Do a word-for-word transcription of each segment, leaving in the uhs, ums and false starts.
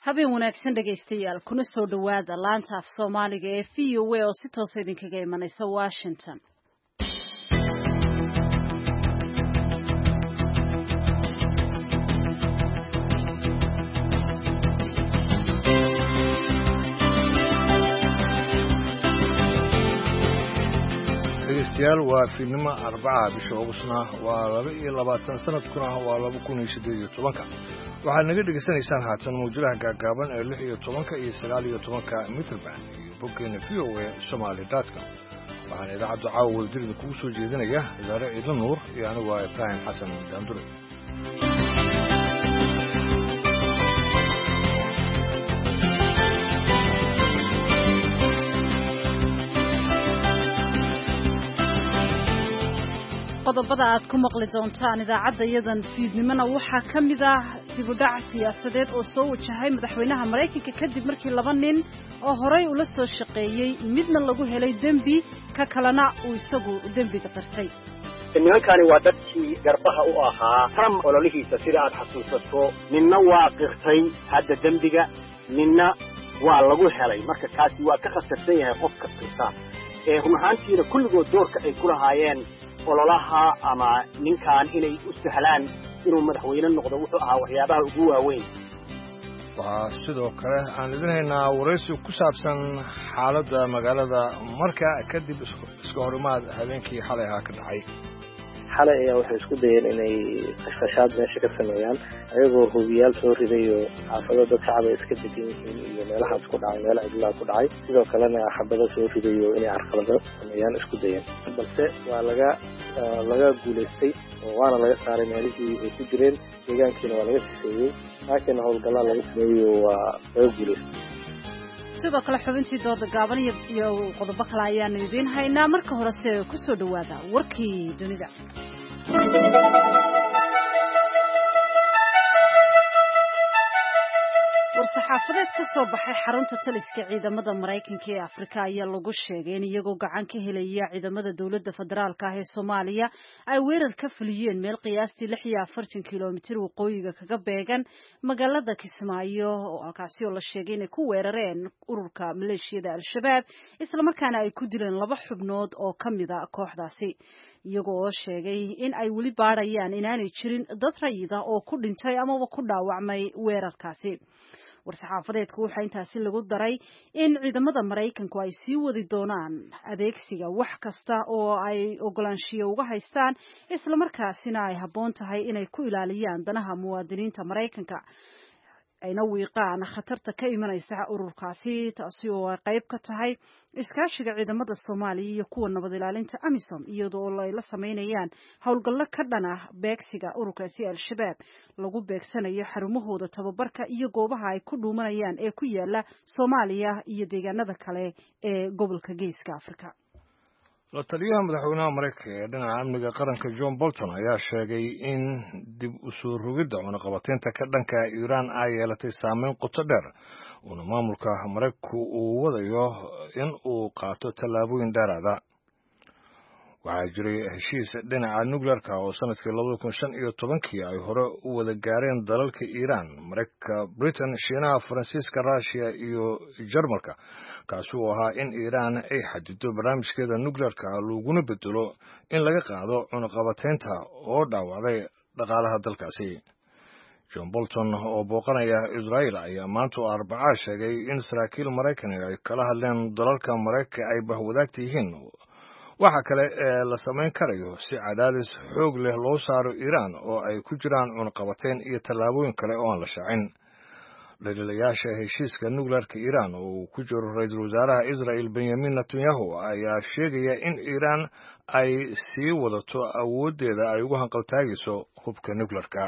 habeen wanaagsan dhagaystayaal kuna soo dhawaada laanta af Soomaaliga ee V O A oo si toos ah idinkaga imanaysa Washington. dhegeystayaal waa fiidnimo Arbaca bisha Augustna waa laba iyo labaatan sanadkuna waa laba kun iyo siddeed iyo toban waxaad naga dhegeysanaysaan haatan mawjadaha gaagaaban ee lix iyo toban iyo sagaal iyo toban mitrban iyo boggeena V O A Somali dot com waxaan idaacadda caawa wadajirida kugu soo jeedinaya Zaare Ciidan Nuur iyo anigu waa Ibrahim Xasan Daandure. qodobada aad ku maqli doontaan idaacadda iyadan fiidnimona waxaa ka mid ah dib u dhac siyaasadeed oo soo wajahay madaxweynaha Mareykanka kadib markii laba nin oo horey ula soo shaqeeyay midna lagu helay dembi ka kalena uu isagu dembiga dartay. nimankani waa dadkii garbaha u ahaa Trump ololihiisa sida aad xasuusato ninna waa qirtay hadda dembiga ninna waa lagu helay marka kaasi waa ka khasarsan yahay qofka qirta ee run ahaantiina kulligood doorka ay ku lahaayeen ololaha ama ninkan inay u sahlaan inuu madaxweyne noqdo wuxuu ahaa waxyaabaha ugu waaweyn. waa sidoo kale aan idinaynaa waraysi ku saabsan xaaladda magaalada marka kadib iska horimaad habeenkii xalay ahaa ka dhacay. xalay ayaa waxay isku dayeen inay qashqashaad meesha ka sameeyaan ayagoo hubiyaal soo riday oo xaafado dad shacab ay iska degan yihiin iyo meelahaas ku dhacay meelaha cidlaa ku dhacay sidoo kalena xabado soo riday oo inay carqalado sameeyaan isku dayeen balse waa laga laga guulaystay oo waana laga saaray meelihii ay ku jireen deegaankiina waa laga sifeeyey laakiin howlgallaa laga sameeyey waa laga guulaystay. sidoo kale xubintii dooda gaaban iyo qodobo kale ayaanu idiin haynaa marka horese ku soo dhawaada warkii dunida. war-saxaafadeed ka soo baxay xarunta taliska ciidamada Mareykanka ee Afrika ayaa lagu sheegay in iyagoo gacan ka helaya ciidamada dawladda federaalka ah ee Soomaaliya ay weerar ka fuliyeen meel qiyaastii lix iyo afartan kiiloomitir waqooyiga kaga beegan magaalada Kismaayo oo halkaasi oo la sheegay inay ku weerareen ururka maleeshiyada Al-Shabaab isla markaana ay ku dileen laba xubnood oo ka mid ah kooxdaasi iyagoo sheegay in ay weli baarayaan inaanay jirin dad rayid ah oo ku dhintay ama ku dhaawacmay weerarkaasi. war-saxaafadeedku waxa intaasi lagu daray in ciidamada Mareykanku ay sii wadi doonaan adeegsiga wax kasta oo ay ogolaanshiyo uga haystaan isla markaasina ay habboon tahay inay ku ilaaliyaan danaha muwaadiniinta Mareykanka ayna wiiqaan khatarta ka imanaysa ururkaasi taasi oo ay qayb ka tahay iskaashiga ciidamada Soomaaliya iyo kuwa nabad ilaalinta AMISOM iyadoo ay la sameynayaan howlgallo ka dhan ah beegsiga ururkaasi Al-Shabaab lagu beegsanayo xarumahooda tababarka iyo goobaha ay ku dhuumanayaan ee ku yaala Soomaaliya iyo deegaanada kale ee gobolka Geeska Afrika. la taliyaha madaxweynaha Mareykanka ee dhinaca amniga qaranka John Bolton ayaa sheegay in dib u soo rogidda cunaqabataynta ka dhanka Iran ay yeelatay saameyn qoto dheer una maamulka Mareykanku uu wadayo in uu qaato tallaabooyin dheeraad ah. waxaa jiray heshiis dhinaca nuclearka oo sanadkii laba kun shan iyo tobankii ay hore u wada gaareen dalalka Iran, Mareykanka, Britain, Shiinaha, Faransiiska, Russia iyo Jarmalka kaasi oo ahaa in Iran ay xadido barnaamijkeeda nuclearka laguna bedelo in laga qaado cunaqabataynta oo dhaawacday dhaqaalaha dalkaasi. John Bolton oo booqanaya Israel ayaa maanta Arbaca sheegay in saraakiil Mareykan ay kala hadleen dalalka Mareykanka ay bahwadaagta yihiin waxa kale ee la samayn karayo si cadaadis xoog leh loo saaro Iran oo ay ku jiraan cunaqabatayn iyo tallaabooyin kale oo aan la shaacin. dhaliilayaasha heshiiska nuclearka Iran oo ku jiro ra'iisul wasaaraha Israel Benjamin Netanyahu ayaa sheegaya in Iran ay sii wadato awoodeeda ay ugu hanqaltaagayso hubka nuclearka.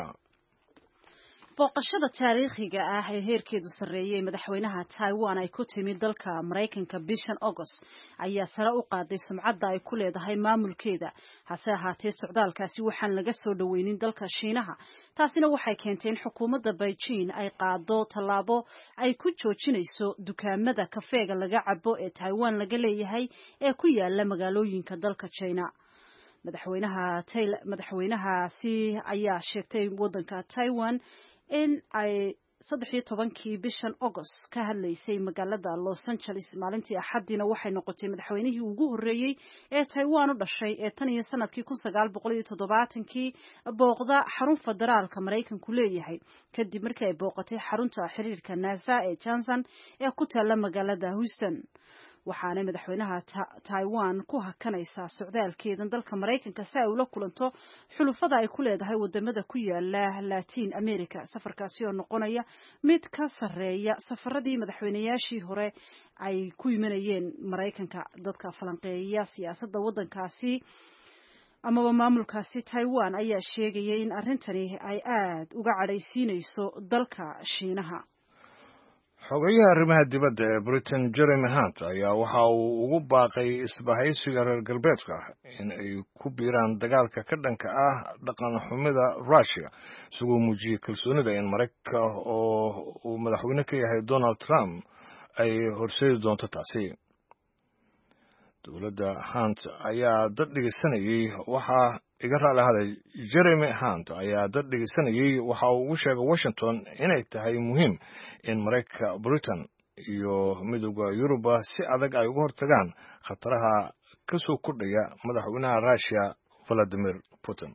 booqashada taariikhiga ah ee heerkeedu sareeyay madaxweynaha Taiwan ay ku timid dalka Mareykanka bishan August ayaa sare u qaaday sumcadda ay ku leedahay maamulkeeda hase ahaatee socdaalkaasi waxaan laga soo dhaweynin dalka Shiinaha taasina waxay keentay in xukuumadda Beijing ay qaado tallaabo ay ku joojinayso dukaamada kafeega laga cabo ee Taiwan laga leeyahay ee ku yaala magaalooyinka dalka China. madaxweynaha madaxweynahaasi ayaa sheegtay wadanka Taiwan in ay saddex iyo tobankii bishan August ka hadlaysay magaalada Los Angeles maalintii Axadina waxay noqotay madaxweynihii ugu horeeyay ee Taiwan u dhashay ee tan iyo sanadkii kun sagaal boqol iyo toddobaatankii booqda xarun federaalka Mareykanku leeyahay kadib markii ay booqatay xarunta xiriirka NASA ee Johnson ee ku taala magaalada Houston. waxaana madaxweynaha Taiwan ku hakanaysaa socdaalkeedan dalka Mareykanka si ay ula kulanto xulufada ay ku leedahay wadamada ku yaala Latin America. safarkaasi oo noqonaya mid ka sareeya safaradii madaxweynayaashii hore ay ku yimanayeen Mareykanka. dadka falanqeeya siyaasadda wadankaasi amaba maamulkaasi Taiwan ayaa sheegayay in arrintani ay aad uga cadhaysiinayso dalka Shiinaha. xogayaha arrimaha dibadda ee Britain Jeremy Hunt ayaa waxa uu ugu baaqay isbahaysiga reer galbeedka in ay ku biiraan dagaalka ka dhanka ah dhaqan xumida Russia isagoo muujiyay kalsoonida in Mareykanka oo uu madaxweyne ka yahay Donald Trump ay horseedi doonto taasi. dowladda Hunt ayaa dad dhegeysanayay waxa iga raali haday Jeremy Hunt ayaa dad dhegeysanayay waxa uu ugu sheegay Washington inay tahay muhiim in Mareykanka, Britain iyo midowga Yuruba si adag ay uga hortagaan khataraha ka soo kordhaya madaxweynaha Russia Vladimir Putin.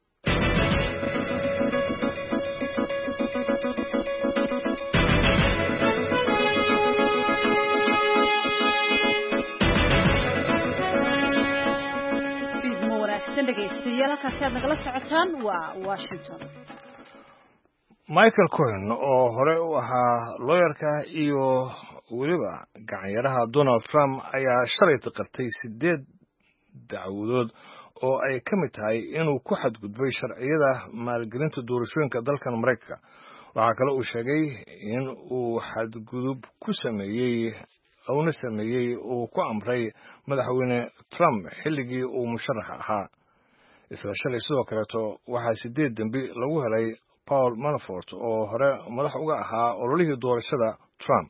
Michael Cohen oo hore u ahaa lawyerka iyo weliba gacanyaraha Donald Trump ayaa shalay qirtay sideed dacwadood oo ay ka mid tahay inuu ku xadgudbay sharciyada maalgelinta doorashooyinka dalkan Mareykanka. waxaa kale uu sheegay in uu xadgudub ku sameeyay uuna sameeyay uu ku amray madaxweyne Trump xilligii uu musharax ahaa. isla shalay sidoo kaleeto waxaa sideed dambi lagu helay Paul Manafort oo hore madax uga ahaa ololihii doorashada Trump.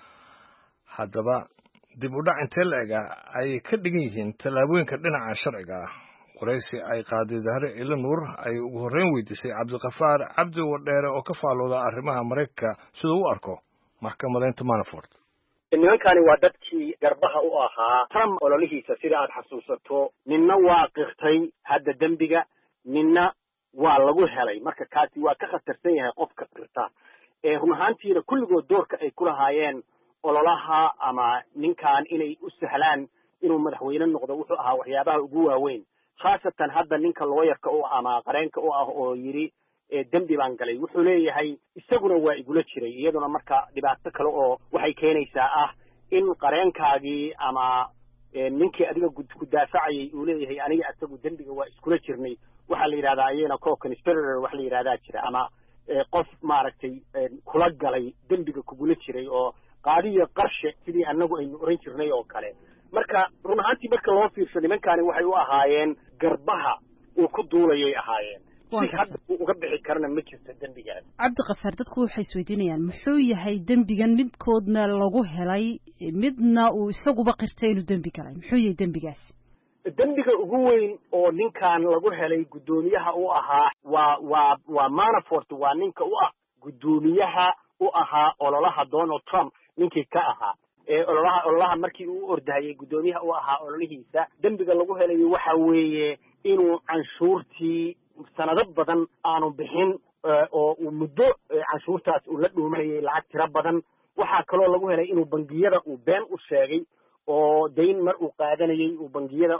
haddaba dib u dhac intee la-eg ay ka dhigan yihiin tallaabooyinka dhinaca sharciga ah. waraysi ay qaaday Zahra Eleanor ay ugu horreyn weydiisay Cabdiqafaar Cabdi Wadheere oo ka faalooda arrimaha Mareykanka sidoo u arko maxkamadeynta Manafort. nimankani waa dadkii garbaha u ahaa Trump ololihiisa sida aad xasuusato ninna waa qirtay hadda dembiga ninna waa lagu helay marka kaasi waa ka khatarsan yahay qofka qirta ee run ahaantiina kulligood doorka ay ku lahaayeen ololaha ama ninkan inay u sahlaan inuu madaxweyne noqdo wuxuu ahaa waxyaabaha ugu waaweyn khaasatan hadda ninka lawyerka u ama qareenka u ah oo yiri dembi baan galay wuxuu leeyahay isaguna waa igula jiray iyaduna marka dhibaato kale oo waxay keenaysaa ah in qareenkaagii ama ninkii adiga ku daafacayay uu leeyahay aniga asagu dembiga waa iskula jirnay waxa la yiraahdaa ayana co-conspirator wax la yiraahdaa jira ama qof maaragtay kula galay dembiga kugula jiray oo qaadiyo qarshe sidii anagu aynu oran jirnay oo kale marka run ahaantii marka loo fiirsho nimankani waxay u ahaayeen garbaha uu ku duulayay ahaayeen hadda uga bixi karna ma jirto dembigaas. Cabdiqafaar dadku waxay isweydiinayaan muxuu yahay dembigan midkoodna lagu helay midna uu isaguba qirtay inuu dembi galay muxuu yahay dembigaas. dembiga ugu weyn oo ninkan lagu helay gudoomiyaha u ahaa waa waa waa Manafort waa ninka u ah gudoomiyaha u ahaa ololaha Donald Trump ninkii ka ahaa ee ololaha ololaha markii uu ordahayay gudoomiyaha u ahaa ololihiisa dembiga lagu helay waxa weeye inuu canshuurtii sanado badan aanu bixin oo uu muddo canshuurtaas uu la dhuumayay lacag tiro badan waxaa kaloo lagu helay inuu bangiyada uu been u sheegay oo dayn mar uu qaadanayay uu bangiyada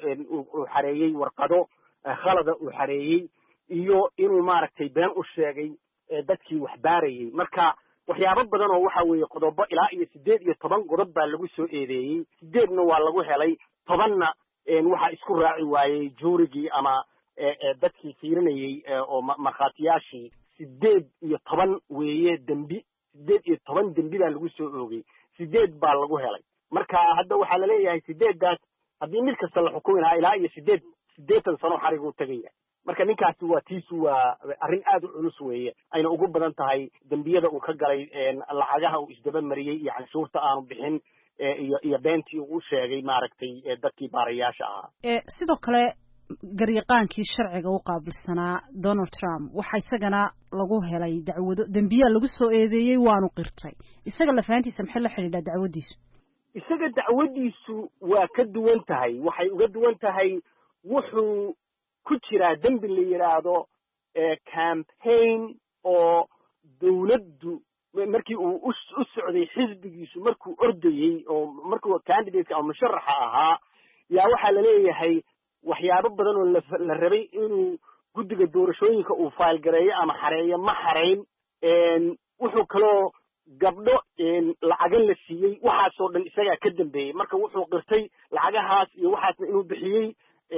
uu xareeyay warqado khalada uu xareeyay iyo inuu maaragtay been u sheegay dadkii wax baarayay marka waxyaabo badan oo waxa weeye qodobo ilaa iyo sideed iyo toban qodob baa lagu soo eedeeyay sideedna waa lagu helay tobanna waxa isku raaci waayay juurigii ama dadkii fiirinayay oo markhaatiyaashii sideed iyo toban weeye dembi sideed iyo toban dembi baa lagu soo oogay sideed baa lagu helay marka hadda waxaa la leeyahay sideeddaas haddii mid kasta la xukumi lahaa ilaa iyo sideed sideetan sano xarigu tagaya marka ninkaasi waa tiisu waa arrin aad u culus weeye ayna ugu badan tahay dembiyada uu ka galay lacagaha uu isdaba mariyey iyo canshuurta aanu bixin iyo iyo beentii uu sheegay maaragtay dadkii baarayaasha ahaa sidoo kale garyaqaankii sharciga u qaabilsanaa Donald Trump waxa isagana lagu helay dacwado dambiya lagu soo eedeeyay waanu qirtay isaga la fahantiisa maxay la xiriirtaa dacwadiisu isaga dacwadiisu waa ka duwan tahay waxay uga duwan tahay wuxuu ku jiraa dambi la yiraahdo campaign oo dawladdu markii uu u socday xisbigiisu markuu ordayay oo markuu candidate ama musharaxa ahaa yaa waxa la leeyahay waxyaabo badan oo la rabay inuu guddiga doorashooyinka uu fayl gareeyo ama xareeyo ma xareyn wuxuu kaloo gabdho lacagan la siiyey waxaasoo dhan isagaa ka dambeeyey marka wuxuu qirtay lacagahaas iyo waxaasna inuu bixiyey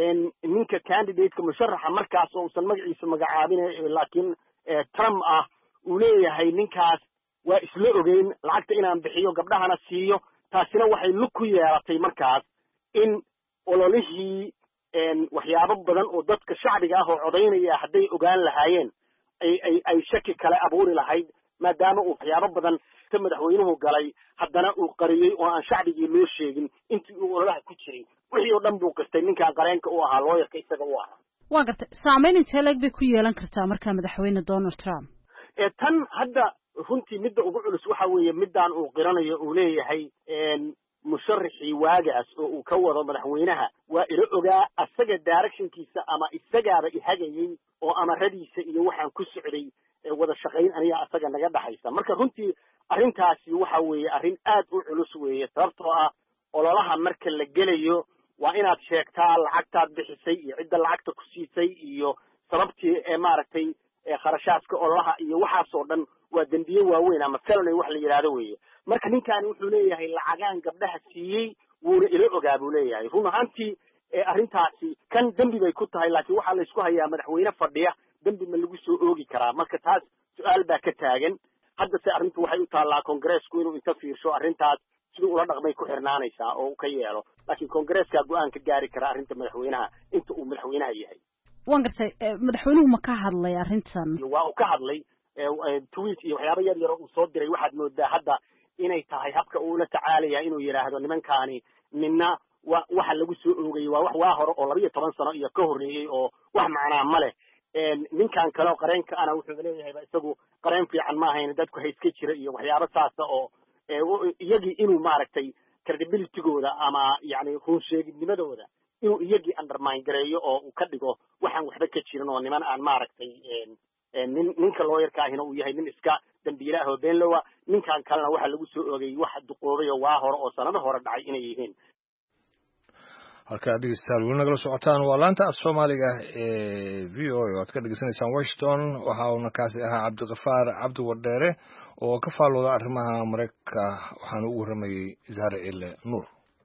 ninka candidateka musharaxa markaas oo uusan magaciisa magacaabin laakiin Trump ah uu leeyahay ninkaas waa isla ogeyn lacagta inaan bixiyo gabdhahana siiyo taasina waxay lug ku yeelatay markaas in ololihii waxyaabo badan oo dadka shacbiga ah oo codaynaya hadday ogaan lahaayeen ay ay ay shaki kale abuuri lahayd maadaama uu waxyaabo badan ka madaxweynuhu galay haddana uu qariyey oo aan shacbigii loo sheegin intii uu ololaha ku jiray wixii oo dhan buu qirtay ninkan qareenka u ahaa looyarka isaga u ahaa waa gartay saameyn intee leeg bay ku yeelan kartaa markaa madaxweyne Donald Trump ee tan hadda runtii midda ugu culus waxa weeye midaan uu qiranayo uu leeyahay musharaxii waagaas oo uu ka wado madaxweynaha waa ila ogaa asaga directionkiisa ama isagaaba ihagayay oo amaradiisa iyo waxaan ku socday wada shaqayn aniga asaga naga dhaxaysa marka runtii arrintaasi waxa weeye arrin aad u culus weeye sababtoo ah ololaha marka la gelayo waa inaad sheegtaa lacagtaad bixisay iyo cidda lacagta ku siisay iyo sababtii ee maaragtay kharashaadka ololaha iyo waxaasoo dhan waa dembiye waaweyn ama felony wax la yidhaahdo weeye marka ninkaani wuxuu leeyahay lacagaan gabdhaha siiyey wuuna ila ogaa buu leeyahay run ahaantii arrintaasi kan dembi bay ku tahay laakiin waxaa la isku hayaa madaxweyne fadhiya dembi ma lagu soo oogi karaa marka taas su-aal baa ka taagan hadda se arrintu waxay u taallaa kongareesku inuu inta fiirsho arrintaas siduu ula dhaqmay ku xirnaanaysaa oo uu ka yeelo laakiin kongareeskaa go-aan ka gaari kara arrinta madaxweynaha inta uu madaxweynaha yahay waan gartay madaxweynuhu ma ka hadlay arrintan waa uu ka hadlay tweet iyo waxyaabo yar yar uu soo diray waxaad moodaa hadda inay tahay habka uu la tacaalaya inuu yidhaahdo nimankaani ninna wa waxa lagu soo oogayay waa wax waa hore oo laba iyo toban sano iyo ka horreeyey oo wax macnaa ma leh ninkan kale oo qareenka ana wuxuu leeyahay ba isagu qareen fiican ma ahayn dadku hayska jira iyo waxyaabo saasa oo iyagii inuu maaragtay credibilitygooda ama yacni run sheegidnimadooda inuu iyagii undermine gareeyo oo uu ka dhigo waxaan waxba ka jirin oo niman aan maaragtay nin ninka looyarka ahina uu yahay nin iska dambiile ah oo beenlowa ninkan kalena waxaa lagu soo oogayay wax duqoobay oo waa hore oo sanado hore dhacay inay yihiin halkaa dhegeystayaal weli nagala socotaan waa laanta af soomaaliga ee v o a waad ka dhegeysanaysaan washington waxa uuna kaasi ahaa cabdiqafaar cabdi wardheere oo ka faalooda arrimaha maraykanka waxaana ugu warramayey zahre cille nuur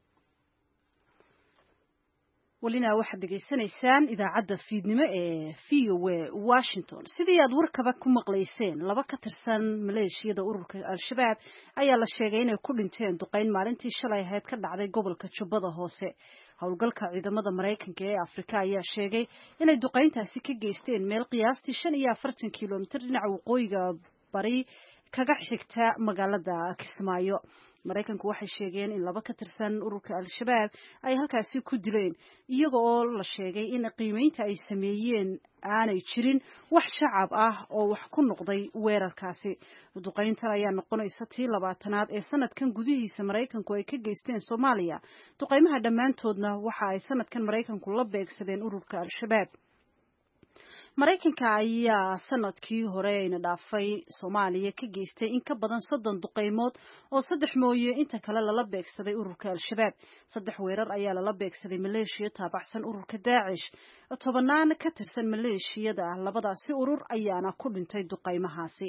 welina waxaad dhegaysanaysaan idaacadda fiidnimo ee v o a washington sidii aad warkaba ku maqlayseen laba ka tirsan maleeshiyada ururka al-shabaab ayaa la sheegay inay ku dhinteen duqeyn maalintii shalay ahayd ka dhacday gobolka jubbada hoose howlgalka ciidamada maraykanka ee afrika ayaa sheegay inay duqeyntaasi ka geysteen meel qiyaastii shan iyo afartan kilomitir dhinaca waqooyiga bari kaga xigta magaalada kismaayo maraykanku waxay sheegeen in laba ka tirsan ururka al-shabaab ay halkaasi ku dileen iyaga oo la sheegay in qiimeynta ay sameeyeen aanay jirin wax shacab ah oo wax ku noqday weerarkaasi duqeyntan ayaa noqonaysa tii labaatanaad ee sanadkan gudihiisa maraykanku ay ka geysteen soomaaliya duqeymaha dhammaantoodna waxa ay sanadkan maraykanku la beegsadeen ururka al-shabaab maraykanka ayaa sanadkii hore ayna dhaafay soomaaliya ka geystay in ka badan soddon duqeymood oo saddex mooye inta kale lala beegsaday ururka al-shabaab saddex weerar ayaa lala beegsaday maleeshiya taabacsan ururka daacish tobannaan ka tirsan maleeshiyada labadaasi urur ayaana ku dhintay duqeymahaasi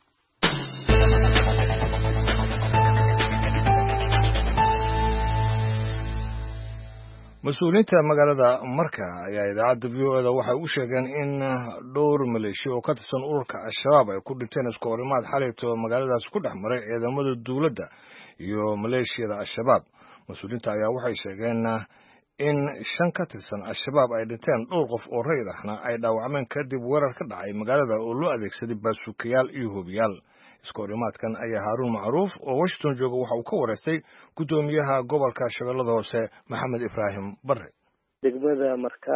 mas-uuliyiinta magaalada marka ayaa idaacadda v o eda waxay u sheegeen in dhowr maleeshiya oo ka tirsan ururka al-shabaab ay ku dhinteen isku horimaad xalayto magaaladaasi ku dhex maray ciidamada dowladda iyo maleeshiyada al-shabaab mas-uuliyiinta ayaa waxay sheegeen in shan ka tirsan al-shabaab ay dhinteen dhowr qof oo rayid ahna ay dhaawacmeen kadib weerar ka dhacay magaalada oo loo adeegsaday baasuukayaal iyo hubiyaal isku horimaadkan ayaa haaruun macruuf oo washington jooga waxa uu ka wareystay guddoomiyaha gobolka shabeellada hoose maxamed ibraahim barre degmada marka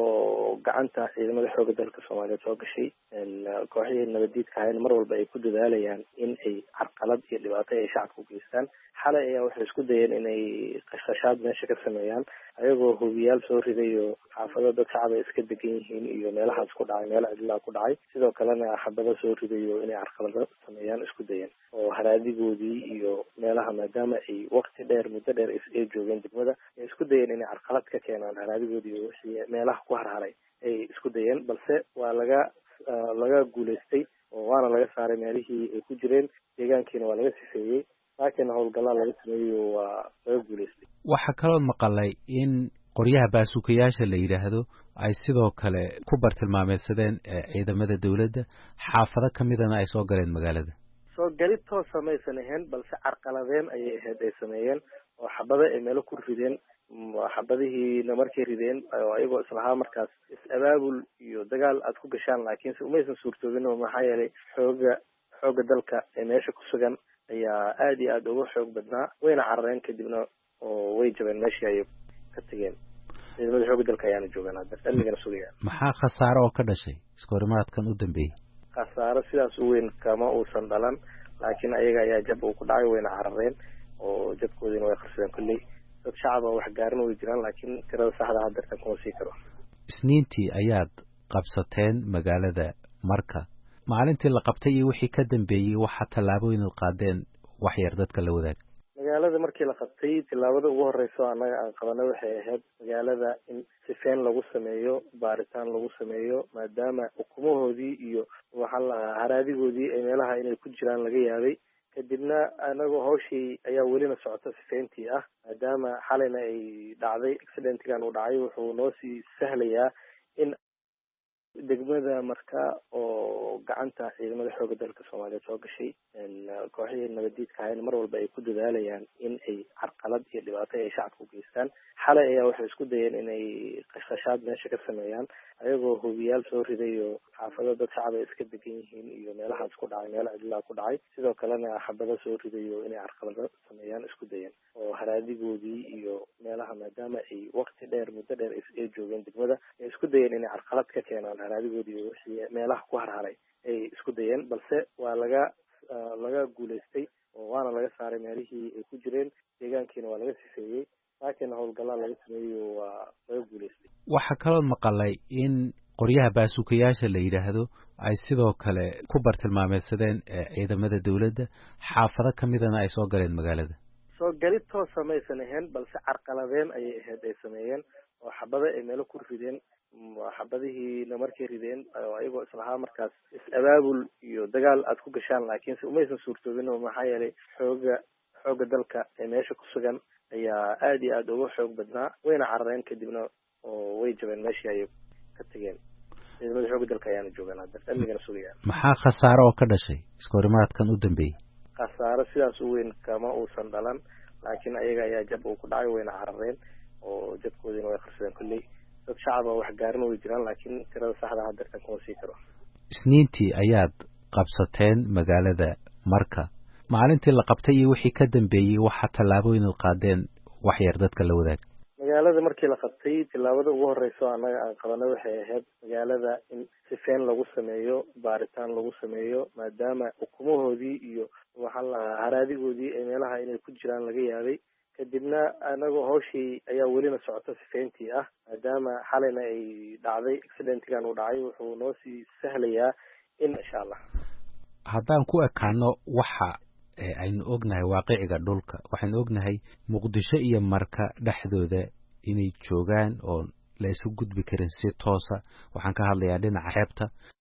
oo gacanta ciidamada xoogga dalka Soomaaliyeed soo gashay kooxihii nabadiidka ahayn mar walba ay ku dadaalayaan in ay carqalad iyo dhibaato ay shacabka u geystaan. xalay ayaa waxay isku dayeen inay qashqashaad meesha ka sameeyaan ayagoo hubiyaal soo riday oo xaafado dad shacab ay iska degan yihiin iyo meelahaas ku dhacay meelo cidlaa ku dhacay sidoo kalena xabado soo riday oo inay carqalad sameeyaan isku dayeen oo haraadigoodii iyo meelaha maadaama ay waqti dheer muddo dheer ay joogeen degmada ay isku dayeen inay carqalad ka keenaan haraadigoodii iyo wixii meelaha ku harharay ay isku dayeen balse waa laga laga guuleystay oo waana laga saaray meelihii ay ku jireen deegaankiina waa laga sifeeyey laakiin howlgallaa laga sameeyo waa laga guuleystay. waxaa kaloo maqalay in qoryaha baasuukayaasha la yidhaahdo ay sidoo kale ku bartilmaameedsadeen ciidamada dawladda xaafado ka midana ay soo galeen magaalada. soo galid toosa maysan ahayn balse carqaladeen ayay ahayd ay sameeyeen oo xabado ay meelo ku rideen xabadihiina markay rideen ayagoo islahaa markaas is-abaabul iyo dagaal aad ku gashaan laakiinse umaysan suurtoobin oo maxaa yeelay xooga xooga dalka ee meesha ku sugan ayaa aada iyo aada uga xoog badnaa wayna carareen kadibna oo way jabeen meeshii ayay ka tegeen. ciidamada xooga dalka ayaana joogaan hadda amnigana sugayaan. maxaa khasaaro oo ka dhashay iskoorimaadkan u dambeeyey? khasaaro sidaas u weyn kama uusan dhalan laakiin ayaga ayaa jab uu ku dhacay wayna carareen oo jabkoodiina way qarsadeen kolley dad shacaba wax gaarin way jiraan laakiin tirada saxda hadda tan kuma sii karo. isniintii ayaad qabsateen magaalada marka maalintii la qabtay iyo wixii ka dambeeyey waxaa tallaabooyin ad qaadeen wax yar dadka la wadaag. magaalada markii la qabtay tillaabada ugu horeyso annaga aan qabanay waxay ahayd magaalada in sifeen lagu sameeyo baaritaan lagu sameeyo maadaama ukumahoodii iyo waxaa la haraadigoodii ay meelaha inay ku jiraan laga yaabay kadibna anagoo hawshii ayaa welina socota sifeyntii ah maadaama xalayna ay dhacday accidentigan uu dhacay wuxuu noo sii sahlayaa in degmada marka oo gacanta ciidamada xoogga dalka Soomaaliyeed soo gashay kooxihii nabadiidka ahayn mar walba ay ku dadaalayaan in ay carqalad iyo dhibaato ay shacabka u geystaan. xalay ayaa waxay isku dayeen inay qashqashaad meesha ka sameeyaan ayagoo hubiyaal soo riday oo xaafado dad shacab ay iska degan yihiin iyo meelahaas ku dhacay meelo cidlaa ku dhacay sidoo kalena xabado soo riday oo inay carqalad sameeyaan isku dayeen oo haraadigoodii iyo meelaha maadaama ay waqti dheer muddo dheer ay joogeen degmada ay isku dayeen inay carqalad ka keenaan haraadigoodii iyo wixii meelaha ku harharay ay isku dayeen balse waa laga laga guuleystay oo waana laga saaray meelihii ay ku jireen deegaankiina waa laga sifeeyey laakiin howlgallaa laga sameeyo waa laga guuleystay. waxaa kaloo maqalay in qoryaha baasuukayaasha la yidhaahdo ay sidoo kale ku bartilmaameedsadeen ciidamada dawladda xaafado ka midana ay soo galeen magaalada. soo galid toosa maysan ahayn balse carqaladeen ayay ahayd ay sameeyeen oo xabado ay meelo ku rideen xabadihiina markay rideen ayagoo islahaa markaas is-abaabul iyo dagaal aad ku gashaan laakiinse umaysan suurtoobin oo maxaa yeelay xooga xooga dalka ee meesha ku sugan ayaa aada iyo aada uga xoog badnaa wayna carareen kadibna oo way jabeen meeshii ayay ka tegeen. ciidamada xooga dalka ayaana joogaan hadda amnigana sugayaan. maxaa khasaaro oo ka dhashay iskoorimaadkan u dambeeyey? khasaaro sidaas u weyn kama uusan dhalan laakiin ayaga ayaa jab uu ku dhacay wayna carareen oo jabkoodiina way qarsadeen kolley dad shacaba wax gaarin way jiraan laakiin tirada saxda hadda tan kuma sii karo. isniintii ayaad qabsateen magaalada marka maalintii la qabtay iyo wixii ka dambeeyey waxaa tallaabooyin ad qaadeen wax yar dadka la wadaag. magaalada markii la qabtay tillaabada ugu horeyso annaga aan qabanay waxay ahayd magaalada in sifeen lagu sameeyo baaritaan lagu sameeyo maadaama ukumahoodii iyo waxaa la haraadigoodii ay meelaha inay ku jiraan laga yaabay kadibna anagoo hawshii ayaa welina socota sifeyntii ah maadaama xalayna ay dhacday accidentigan uu dhacay wuxuu noo sii sahlayaa in insha allah haddaan ku ekaano waxa aynu ognahay waaqiciga dhulka waxaynu ognahay muqdisho iyo marka dhexdooda inay joogaan oo la isu gudbi karin si toosa waxaan ka hadlayaa dhinaca xeebta.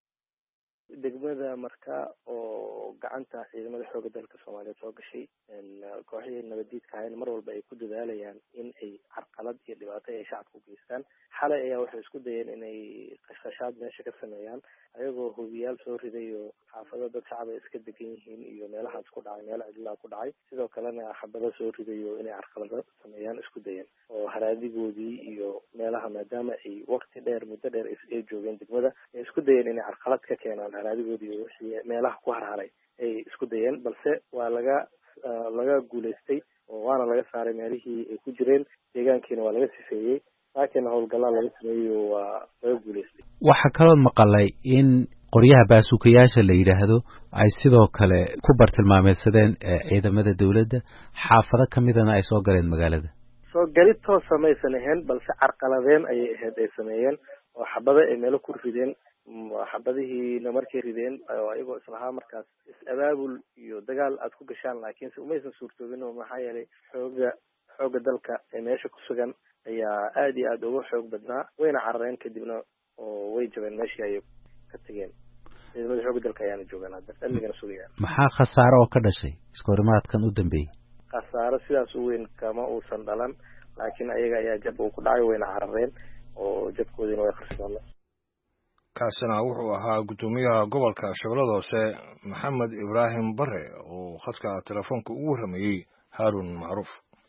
degmada marka oo gacanta ciidamada xoogga dalka Soomaaliyeed soo gashay kooxihii nabadiidka ahayn mar walba ay ku dadaalayaan in ay carqalad iyo dhibaato ay shacabka u geystaan. xalay ayaa waxay isku dayeen inay qashqashaad meesha ka sameeyaan ayagoo hubiyaal soo riday oo xaafado dad shacab ay iska degan yihiin iyo meelahaas ku dhacay meelo cidlaa ku dhacay sidoo kalena xabado soo riday oo inay carqalad sameeyaan isku dayeen oo haraadigoodii iyo meelaha maadaama ay waqti dheer muddo dheer ay joogeen degmada ay isku dayeen inay carqalad ka keenaan haraadigoodii iyo wixii meelaha ku harharay ay isku dayeen balse waa laga laga guuleystay oo waana laga saaray meelihii ay ku jireen deegaankiina waa laga sifeeyey laakiin howlgallaa laga sameeyo waa laga guulaystay. waxaa kaloo maqalay in qoryaha baasuukayaasha la yidhaahdo ay sidoo kale ku bartilmaameedsadeen ciidamada dawladda xaafado ka midana ay soo galeen magaalada. soo galid toosa maysan ahayn balse carqaladeen ayay ahayd ay sameeyeen oo xabado ay meelo ku rideen xabadihiina markay rideen oo ayagoo islahaa markaas is-abaabul iyo dagaal aad ku gashaan laakiinse umaysan suurtoobin oo maxaa yeelay xooga xooga dalka ee meesha ku sugan ayaa aada iyo aada uga xoog badnaa wayna carareen kadibna oo way jabeen meeshii ayay ka tageen. ciidamada xooga dalka ayaana joogaan hadda amnigana sugayaan. maxaa khasaaro oo ka dhashay iskahorimaadkan u dambeeyey? khasaaro sidaas u weyn kama uusan dhalan laakiin ayaga ayaa jab uu ku dhacay wayna carareen oo jabkoodiina way qarsoomeen. kaasina wuxuu ahaa guddoomiyaha gobolka shabeellada hoose maxamed ibraahim bare oo khadka telefoonka ugu warramayey haaruun macruuf.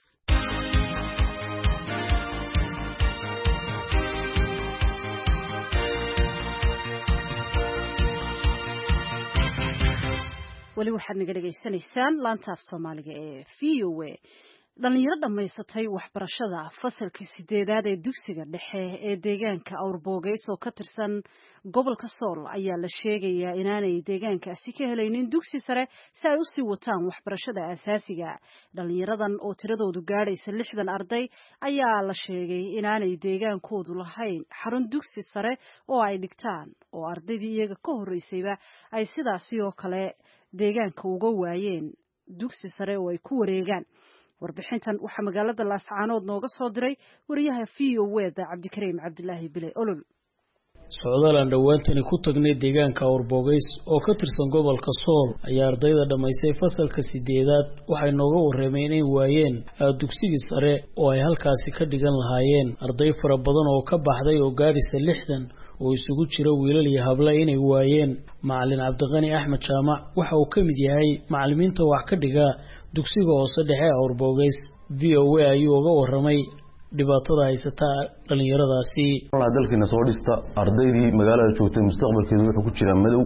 weli waxaad naga dhegaysanaysaan laanta af soomaaliga ee v o a. dhalinyaro dhammaysatay waxbarashada fasalka sideedaad ee dugsiga dhexe ee deegaanka awrboogeys oo ka tirsan gobolka sool ayaa la sheegayaa inaanay deegaankaasi ka helaynin dugsi sare si ay usii wataan waxbarashada aasaasiga. dhalinyaradan oo tiradoodu gaadhaysa lixdan arday ayaa la sheegay inaanay deegaankoodu lahayn xarun dugsi sare oo ay dhigtaan, oo ardaydii iyaga ka horreysayba ay sidaasi oo kale deegaanka uga waayeen dugsi sare oo ay ku wareegaan. warbixintan waxaa magaalada laascaanood nooga soo diray wariyaha v o a da cabdikariim cabdilaahi bile olol. socdaal aan dhowaantani ku tagnay deegaanka awrboogeys oo ka tirsan gobolka sool ayaa ardayda dhammaystay fasalka sideedaad waxay nooga warrameen inay waayeen dugsigii sare oo ay halkaasi ka dhigan lahaayeen. arday fara badan oo ka baxday oo gaadhisa lixdan oo isugu jira wiilal iyo habla inay waayeen. macalin cabdiqani axmed jaamac waxa uu ka mid yahay macalimiinta wax ka dhiga dugsiga hoose dhexe awrboogeys. v o a ayuu uga warramay dhibaatada haysata dhalinyaradaasi. dalkiina soo dhista ardaydii magaalada joogtay mustaqbalkeedu wuxuu ku jiraa madow.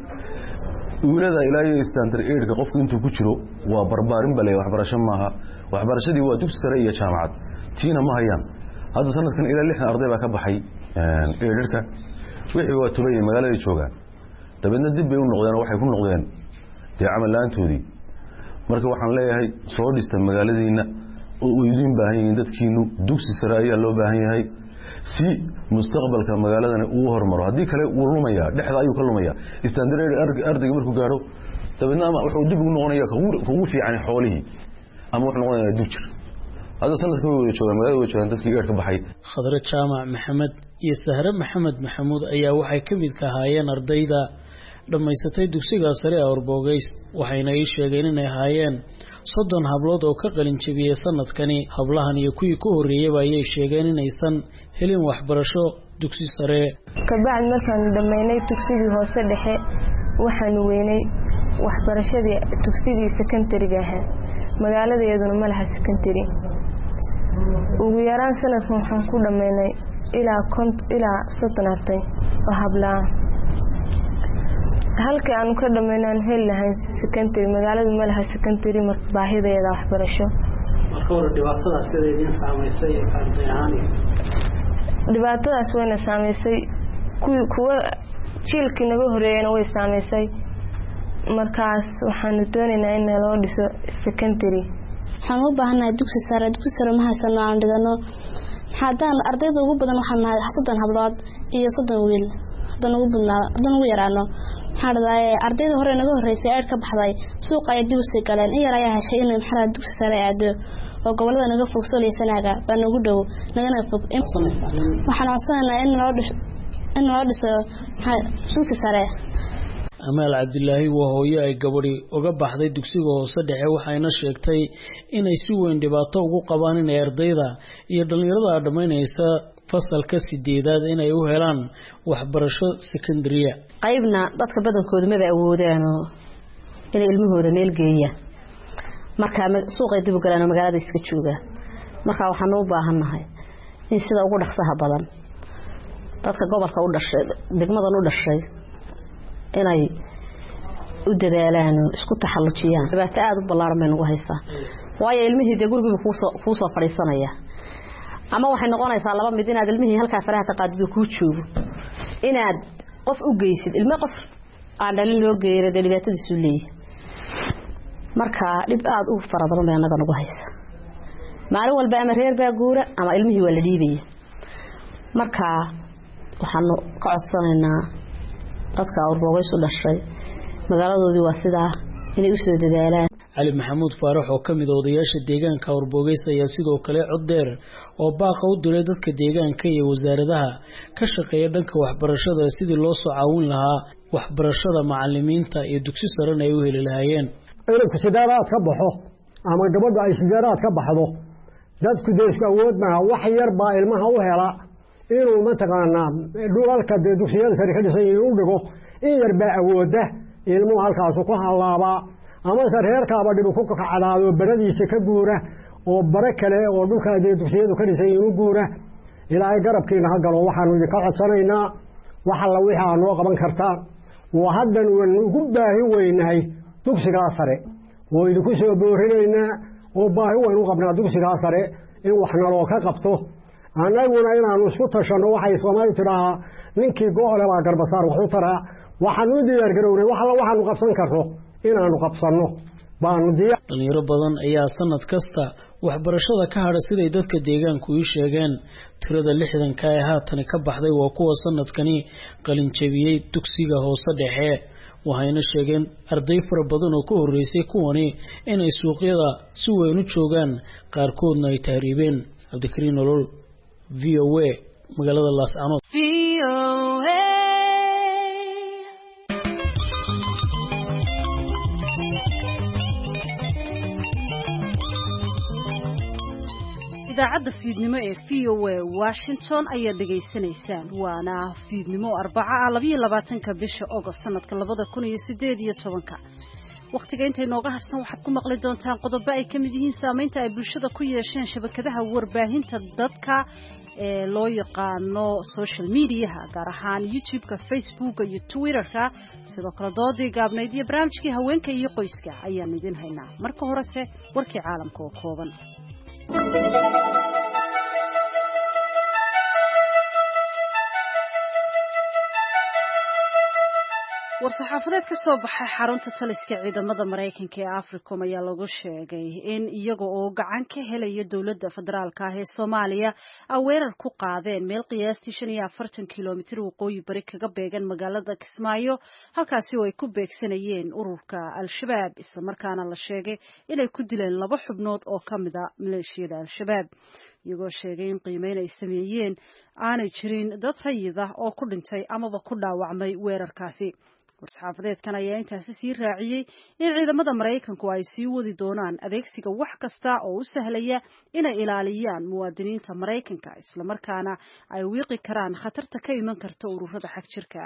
wiilada ilaa iyo standard eight-ka qofku intuu ku jiro waa barbaarin bale waxbarasho maaha. waxbarashadii waa dugsi sare iyo jaamacad tiina ma hayaan. hadda sanadkan ilaa lixdan arday baa ka baxay eight-ka wixii waa tubay magaalada joogaan. dabeedna dib bay u noqdeen oo waxay ku noqdeen dee camal la-aantoodii. marka waxaan leeyahay soo dhista magaaladiina oo idin baahan yihiin dadkiinu dugsi sare ayaa loo baahan yahay si mustaqbalka magaaladana uu hormaro. haddii kale wuu lumayaa, dhexda ayuu ka lumayaa. standard ardayga markuu gaadho dabeedna ama wuxuu dib ugu noqonayaa kugu fiican xoolihii ama wuxuu noqonayaa dib jir. hadda sanadka way wada joogaan magaalada way joogaan dadkii eer ka baxay. khadre jaamac maxamed iyo sahre maxamed maxamuud ayaa waxay ka mid ka ahaayeen ardayda dhammaysatay dugsiga sare ee awrboogeys. waxayna ii sheegeen inay ahaayeen soddon hablood oo ka qalin jabiyey sanadkani. hablahan iyo kuwii ka horreeyeyba ayay sheegeen inaysan helin waxbarasho dugsi sare. kabacdi markaanu dhammaynay dugsigii hoose dhexe waxaanu weynay waxbarashadii dugsigii secondary-ga ahaa. magaaladeeduna ma laha secondary. ugu yaraan sanadkan waxaan ku dhammaynay ilaa kont ilaa soddon arday oo hablaha. halkii aanu ka dhammaynaan heli lahayn secondary. magaaladu ma laha secondary marka baahideeda waxbarasho. marka hore dhibaatadaas sida idin saamaysay arday ahaan? dhibaatadaas wayna saamaysay, kuwii kuwa jiilkii naga horeeyana way saamaysay. markaas waxaanu doonaynaa in loo dhiso secondary. waxaan u baahanahay dugsi sare. dugsi sare ma haysano aan dhigano. haddaan ardayda ugu badan waxaan nahay soddon hablood iyo soddon wiil. haddaan ugu badnaa haddaan ugu yaraano waxaan dhadaay ardayda hore naga horreysay eer ka baxday suuqa ay dib u sii galeen. in yar ayaa heshay inay maxaa dugsi sare aado oo gobolada naga fog Sool iyo Sanaaga baa nagu dhow nagana fog. waxaan codsanaynaa in loo dhiso in loo dhiso dugsi sare. amaal cabdilaahi waa hooyo ay gabadhi uga baxday dugsiga hoose dhexe waxayna sheegtay inay si weyn dhibaato ugu qabaan inay ardayda iyo dhalinyarada dhammaynaysa fasalka sideedaad inay u helaan waxbarasho secondary. qaybna dadka badankoodu ma awoodaan inay ilmahooda meel geeyaan. marka suuqa dib u galaan magaalada iska jooga. marka waxaan u baahanahay in sida ugu dhaqsaha badan dadka gobolka u dhashay degmadan u dhashay inay u dadaalaan isku taxallujiyaan. dhibaato aad u ballaaran bay nagu haysaa. waayo ilmihii de guriga ku soo ku soo fadhiisanaya ama waxay noqonaysaa laba mid inaad ilmihii halka faraha ka qaadido ku joogo inaad qof u geysid ilmo qof aan dhalin loo geeyo dhibaatadiisu leeyahay marka dib aad u fara badan bay anaga nagu haysa maalin walba ama reer baa guura ama ilmihii waa la dhiibay marka waxaan ka codsanaynaa dadka Awrbogays u dhashay magaaladoodii waa sida inay u soo dadaalaan Ali Maxamuud Faarax oo kamid ah odayaasha deegaanka Awrbogays ayaa sidoo kale cod dheer oo baaqa u diray dadka deegaanka iyo wasaaradaha ka shaqeeya dhanka waxbarashada sidii loo soo caawin lahaa waxbarashada macallimiinta iyo dugsi sare ay u heli lahaayeen ilku sidaaraad ka baxo ama gabadha ay sidaaraad ka baxdo dadku deesku awood ma wax yar baa ilmaha u hela inuu mataqaanaa dhulalka dugsiyada sare ka dhisan inuu dhigo in yar baa awooda ilmuhu halkaas ku halaaba ama sareerkaaba dhib ku kacadaado baradiisa ka guura oo bare kale oo dhulka dugsiyadu ka dhisan inuu guura ilaahay garabkiina ha galo waxaanu idinka codsanaynaa waxa la wixii aanu qaban kartaa oo haddan ugu baahi weynahay dugsiga sare oo idinku soo boorinaynaa oo baahi weyn u qabnaa dugsiga sare in waxna loo ka qabto anaguna inaanu isku tashano waxay Soomaalidu tiraa ninkii go'ole baa garbasaar wax u taraa waxaanu diyaar garownay waxa la waxaanu qabsan karno inaanu qabsano baanu diyaar dhalinyaro badan ayaa sanad kasta waxbarashada ka hadha siday dadka deegaanku u sheegeen tirada lixdan ka ah haatan ka baxday waa kuwa sanadkani qalin jabiyay dugsiga hoose dhexe waxayna sheegeen arday fara badan oo ku horeysay kuwani inay suuqyada si weyn u joogaan qaarkoodna ay tahriibeen Abdikariin Nolol V O A magaalada Laascaanood V O A idaacadda fiidnimo ee V O A Washington ayaa dhageysanaysaan waana fiidnimo Arbaca laba iyo labaatanka bisha August sanadka laba kun iyo siddeed iyo toban waqtiga inta inooga harsan waxaad ku maqli doontaan qodobo ay ka mid yihiin saameynta ay bulshada ku yeesheen shabakadaha warbaahinta dadka ee loo yaqaano social media gaar ahaan YouTube-ka, Facebook-ka iyo Twitter-ka sidoo kale doodii gaabnayd iyo barnaamijkii haweenka iyo qoyska ayaan idin haynaa marka horese warkii caalamka oo kooban war-saxaafadeed ka soo baxay xarunta taliska ciidamada Mareykanka ee Africom ayaa lagu sheegay in iyaga oo gacan ka helaya dawladda federaalka ah ee Soomaaliya ay weerar ku qaadeen meel qiyaastii shan iyo afartan kiiloomitir waqooyi bari kaga beegan magaalada Kismaayo halkaasi oo ay ku beegsanayeen ururka Al-Shabaab isla markaana la sheegay inay ku dileen laba xubnood oo ka mid ah maleeshiyada Al-Shabaab iyagoo sheegay in qiimeyn ay sameeyeen aanay jirin dad rayid ah oo ku dhintay amaba ku dhaawacmay weerarkaasi war-saxaafadeedkan ayaa intaasi sii raaciyey in ciidamada Mareykanku ay sii wadi doonaan adeegsiga wax kasta oo u sahlaya inay ilaaliyaan muwaadiniinta Mareykanka isla markaana ay wiiqi karaan khatarta ka iman karta ururada xag jirka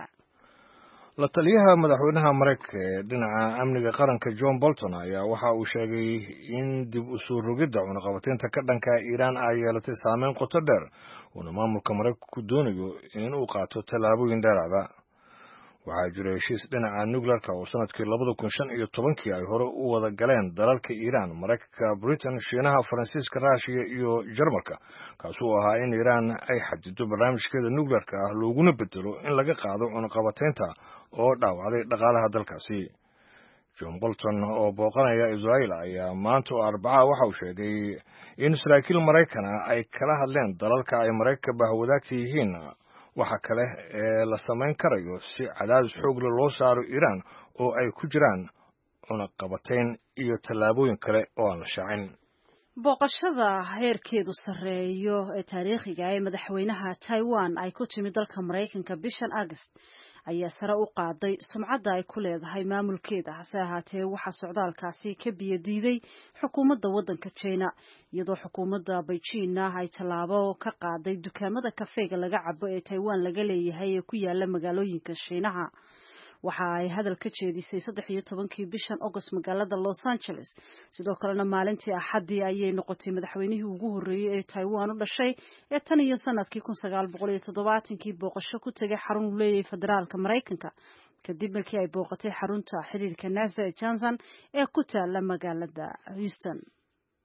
la taliyaha madaxweynaha Mareykanka ee dhinaca amniga qaranka John Bolton ayaa waxa uu sheegay in dib u soo rogidda cunaqabataynta ka dhanka Iran ay yeelatay saameyn qoto dheer oo maamulka Mareykanku doonayo in uu qaato tallaabooyin dheeraad ah waxaa jira heshiis dhinaca nuclearka oo sanadkii laba kun shan iyo tobankii ay hore u wada galeen dalalka Iran, Mareykanka, Britain, Shiinaha, Faransiiska, Ruushka iyo Jarmalka kaas oo ahaa in Iran ay xadido barnaamijkeeda nuclearka ah looguna bedelo in laga qaado cunaqabataynta oo dhaawacday dhaqaalaha dalkaasi. John Bolton oo booqanaya Israel ayaa maanta oo Arbaca waxa uu sheegay in saraakiil Mareykan ay kala hadleen dalalka ay Mareykanka bahwadaagta yihiin waxa kale ee la sameyn karayo si cadaadis xoog leh loo saaro Iran oo ay ku jiraan cunaqabatayn iyo tallaabooyin kale oo aan la shaacin. booqashada heerkeedu sareeyo ee taariikhiga ee madaxweynaha Taiwan ay ku timid dalka Mareykanka bishan August ayaa sare u qaaday sumcadda ay ku leedahay maamulkeeda hase ahaatee waxa socdaalkaasi ka biyadiiday xukuumadda waddanka China iyadoo xukuumadda Beijing ay tallaabo ka qaaday dukaamada kafeega laga cabo ee Taiwan laga leeyahay ee ku yaala magaalooyinka Shiinaha waxa ay hadal ka jeedisay saddex iyo tobankii bishan August magaalada Los Angeles sidoo kalena maalintii Axadii ayay noqotay madaxweynihii ugu horeeyay ee Taiwan u dhashay ee tan iyo sanadkii kun sagaal boqol iyo toddobaatan-kii booqasho ku tagay xarun u leeyahay federaalka Mareykanka kadib markii ay booqatay xarunta xiriirka NASA ee Johnson ee ku taala magaalada Houston.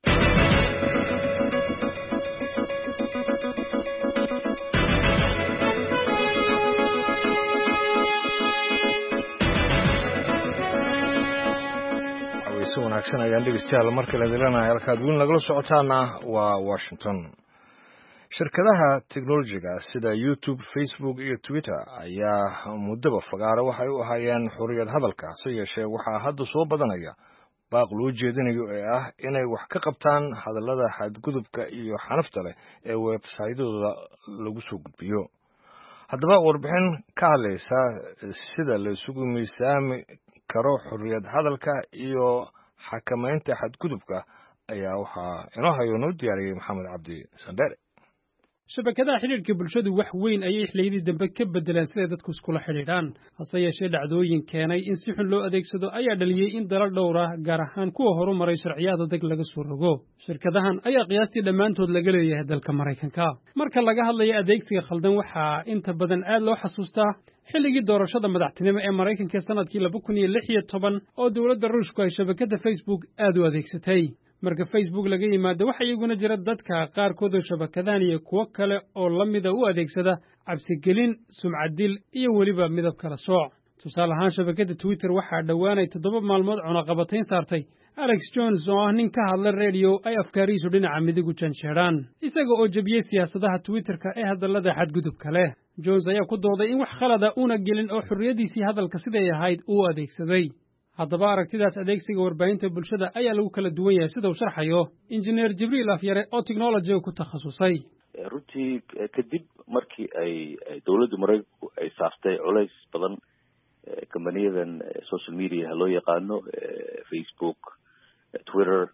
si wanaagsan ayaan dhegeystayaal markii la dilanayo halkaad weli nagala socotaana waa Washington. Shirkadaha teknolojiga sida YouTube, Facebook iyo Twitter ayaa muddaba fagaara waxay u hayeen xorriyad hadalka, hase yeeshee waxaa hadda soo badanaya baaq loo jeedinayo ee ah inay wax ka qabtaan hadallada xadgudubka iyo xanafta leh ee websaytadooda lagu soo gudbiyo. haddaba warbixin ka hadlaysa sida la isugu miisaami karo xorriyad hadalka iyo xakamaynta xadgudubka ayaa waxaa inoo hayo noo diyaariyey maxamed cabdi sandheere. shabakadaha xidhiidhka bulshadu wax weyn ayay xilliyadii dambe ka beddeleen siday dadku iskula xidhiidhaan hase yeeshee dhacdooyin keenay in si xun loo adeegsado ayaa dhaliyey in dalal dhowr ah gaar ahaan kuwa horumaray sharciyaad adag laga soo rogo. shirkadahan ayaa qiyaastii dhammaantood laga leeyahay dalka Maraykanka. marka laga hadlayo adeegsiga khaldan waxaa inta badan aad loo xasuustaa xilligii doorashada madaxtinimo ee Maraykanka sanadkii laba kun iyo lix iyo toban oo dowladda Ruushku ay shabakada Facebook aad u adeegsatay. marka Facebook laga yimaado waxa iyaguna jira dadka qaarkood oo shabakadahan iyo kuwo kale oo la mida u adeegsada cabsigelin, sumcadil iyo weliba midab kala sooc. tusaale ahaan shabakada Twitter waxaa dhowaanay toddoba maalmood cunaqabatayn saartay Alex Jones oo ah nin ka hadla radio ay afkaariisu dhinaca midig u janjeeraan isaga oo jabiyey siyaasadaha Twitterka ee hadallada xadgudubka leh. Jones ayaa ku dooday in wax khalada una gelin oo xorriyadiisii hadalka siday ahayd uu adeegsaday. haddaba aragtidaas adeegsiga warbaahinta bulshada ayaa lagu kala duwan yahay sida uu sharxayo injineer Jibriil Afyare oo technology ku takhasusay. runtii kadib markii ay dowladda Maraykanku ay saartay culays badan kamaniyadan social media loo yaqaano Facebook, Twitter,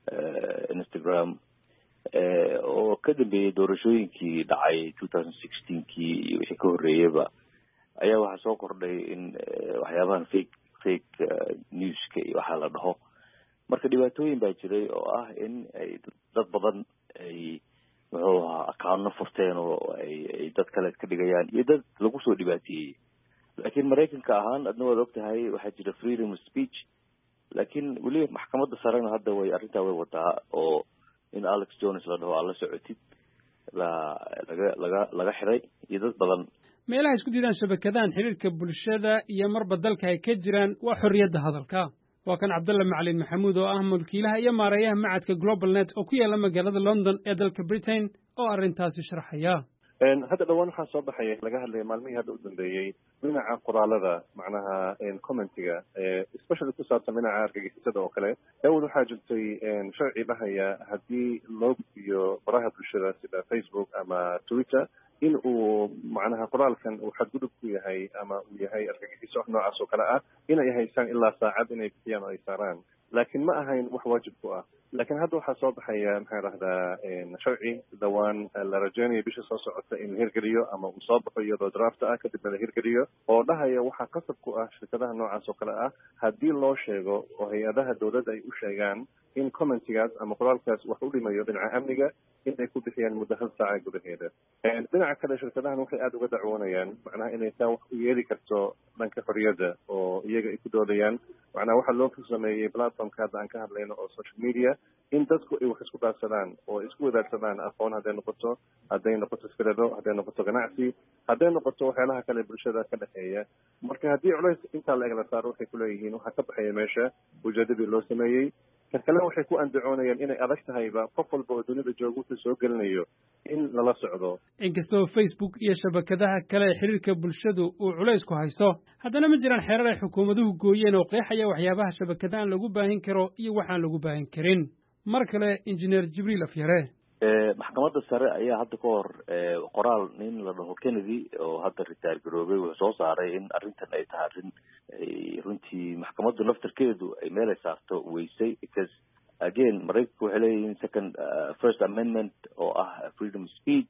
Instagram oo ka dambeeyay doorashooyinkii dhacay twenty sixteen-kii iyo wixii ka horreeyayba ayaa waxaa soo kordhay in waxyaabahan fake fake newska iyo waxa la dhaho. marka dhibaatooyin baa jiray oo ah in ay dad badan ay muxuu ahaa akaano furteen oo ay dad kale ka dhigayaan iyo dad lagu soo dhibaateeyey. laakiin Maraykanka ahaan adna waad ogtahay waxaa jira freedom of speech, laakiin weli maxkamadda sarena hadda way arrintaa way wadaa oo in Alex Jones la dhaho alla socotid la laga laga laga xiray iyo dad badan. meelaha isku diidaan shabakadahan xiriirka bulshada iyo marba dalka ay ka jiraan waa xorriyadda hadalka. waa kan Cabdulla Macalin Maxamuud oo ah mulkiilaha iyo maareeyaha macadka Global Net oo ku yaala magaalada London ee dalka Britain oo arrintaasi sharaxaya. hadda dhawaan waxaa soo baxaya laga hadlaya maalmihii hadda u dambeeyey dhinaca qoraalada macnaha commentiga especially ku saabsan dhinaca argagixisada oo kale. awal waxaa jirtay sharci dhahaya haddii loo gudbiyo baraha bulshada sida Facebook ama Twitter in uu macnaha qoraalkan uu xadgudub ku yahay ama uu yahay argagixiso noocaas oo kale ah inay haystaan ilaa saacad inay bixiyaan oo ay saaraan, laakiin ma ahayn wax waajib ku ah. laakiin hadda waxaa soo baxaya maxaa dhahdaa sharci dhawaan la rajeynayo bisha soo socota inuu hirgeliyo ama uu soo baxo iyadoo draft ah kadibna la hirgeliyo oo dhahaya waxaa qasab ku ah shirkadaha noocaas oo kale ah haddii loo sheego oo hay-adaha dowladda ay u sheegaan in commentigaas ama qoraalkaas wax u dhimayo dhinaca amniga inay ku bixiyaan muddo hal saaca gudaheeda. dhinaca kale shirkadahan waxay aada uga dacwoonayaan macnaha inay taa wax u yeeli karto dhanka xorriyadda oo iyaga ay ku doodayaan macnaha waxaa loo sameeyey platformka hadda aan ka hadlayno oo social media in dadku ay wax isku dhaafsadaan oo isku wadaagsadaan aqoon hadday noqoto hadday noqoto fikrado hadday noqoto ganacsi hadday noqoto waxyaalaha kale bulshada ka dhexeeya. marka haddii culays intaa la egla saaro waxay ku leeyihiin waxaa ka baxaya meesha ujeedadii loo sameeyey. kan kale waxay ku andacoonayaan inay adag tahayba qof walba oo dunida jooga wuxuu soo gelinayo in lala socdo. inkastoo Facebook iyo shabakadaha kale ee xiriirka bulshadu uu culays ku haysto haddana ma jiraan xeerar ay xukuumaduhu gooyeen oo qeexaya waxyaabaha shabakadahan lagu baahin karo iyo waxaan lagu baahin karin. mar kale injineer Jibriil Afyare. maxkamadda sare ayaa hadda ka hor qoraal nin la dhaho Kennedy oo hadda ritaar garoobay wuxuu soo saaray in arrintan ay tahay arrin runtii maxkamaddu naftarkeedu ay meel ay saarto weysay because again Maraykanku waxay leeyihiin second uh, first amendment oo ah freedom of speech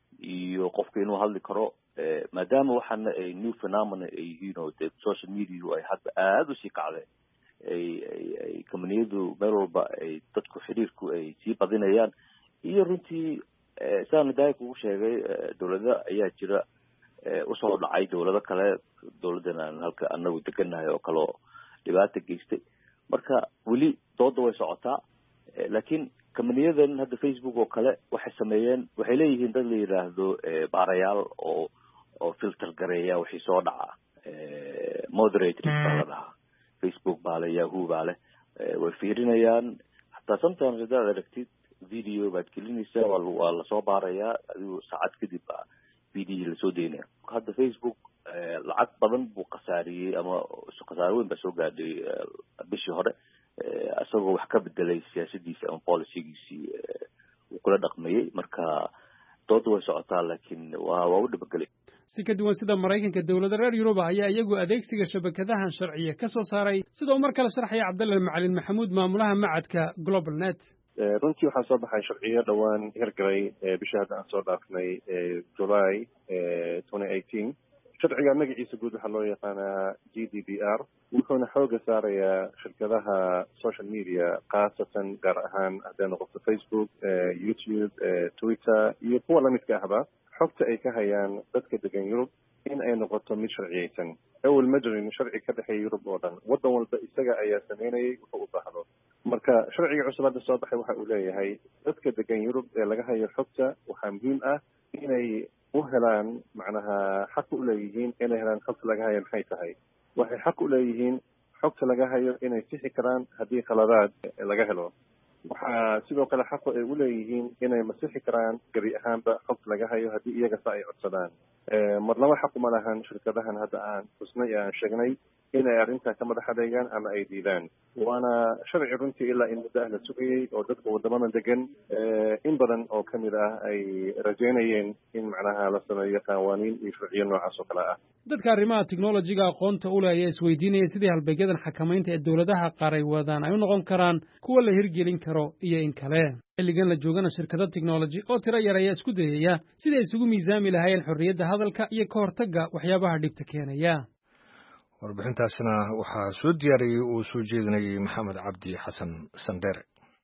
iyo qofka inuu hadli karo maadaama waxaana ay new phenomenon ay yihiin oo dee social media ay hadda aada usii kacday ay ay kamaniyadu meel walba ay dadku xiriirku ay sii badinayaan iyo runtii saan daay kugu sheegay dowladda ayaa jira usoo dhacay dowlado kale dowladana halka anagu deganahay oo kale oo dhibaato geystay. marka weli dooda way socotaa laakiin kamaniyadan hadda Facebook oo kale waxay sameeyeen waxay leeyihiin dad la yiraahdo baarayaal oo oo filter gareeya wixii soo dhaca moderators baa la dhahaa Facebook baa le Yahoo baa le way fiirinayaan hataa sometimes hadaad aragtid video baad gelinaysaa waa lasoo baarayaa adigu saacad kadib baa video lasoo deynaya hadda Facebook lacag badan buu khasaariyey ama khasaaro weyn baa soo gaadhay bishii hore asagoo wax ka bedelay siyaasadiisa ama policygiisii uu kula dhaqmayay marka doodu way socotaa laakiin waa waa u dhibagelay si ka duwan sida Mareykanka dawladda reer Yurub ayaa iyagu adeegsiga shabakadahan sharciye ka soo saaray sidoo mar kale sharxaya Cabdullaahi Macalin Maxamuud maamulaha macadka GlobalNet runtii waxaa soo baxay sharciyo dhowaan hirgalay bishii hadda aan soo dhaafnay July twenty eighteen sharciga magaciisa guud waxaa loo yaqaanaa G D P R wuxuuna xooga saarayaa shirkadaha social media khaasatan gaar ahaan hadday noqoto Facebook YouTube Twitter iyo kuwa lamidka ahba xogta ay ka hayaan dadka degan Yurub in ay noqoto mid sharciyeysan awal ma jirin sharci ka dhexeeya Yurub oo dhan wadan walba isaga ayaa sameynayay wuxuu u baahdo marka sharciga cusub hadda soo baxay waxa uu leeyahay dadka degan Yurub ee laga hayo xogta waxaa muhiim ah inay u helaan macnaha xaq u leeyihiin inay helaan xogta laga hayo maxay tahay waxay xaq u leeyihiin xogta laga hayo inay sixi karaan haddii khaladaad laga helo waxaa sidoo kale xaq ay u leeyihiin inay masixi karaan gabi ahaanba xogta laga hayo haddii iyaga sa ay codsadaan mar laba xaq uma lahan shirkadahan hadda aan xusnay ee aan sheegnay inay arrintaa ka madax adeegaan ama ay diidaan waana sharci runtii ilaa in muddo ah la sugayey oo dadka wadamadan degan in badan oo ka mid ah ay rajaynayeen in macnaha la sameeyo qawaaniin iyo sharciyo noocaas oo kale ah dadka arrimaha technology-ga aqoonta u leh ayaa isweydiinaya sidii halbeegyadan xakamaynta ee dawladaha qaar ay wadaan ay u noqon karaan kuwa la hirgelin karo iyo in kale xilligan la joogana shirkado technology oo tiro yar ayaa isku dayaya sidii ay isugu miisaami lahaayeen xorriyadda hadalka iyo ka hortagga waxyaabaha dhibta keenaya warbixintaasina waxaa soo diyaariyey uu soo jeedinayay maxamed cabdi xasan sandere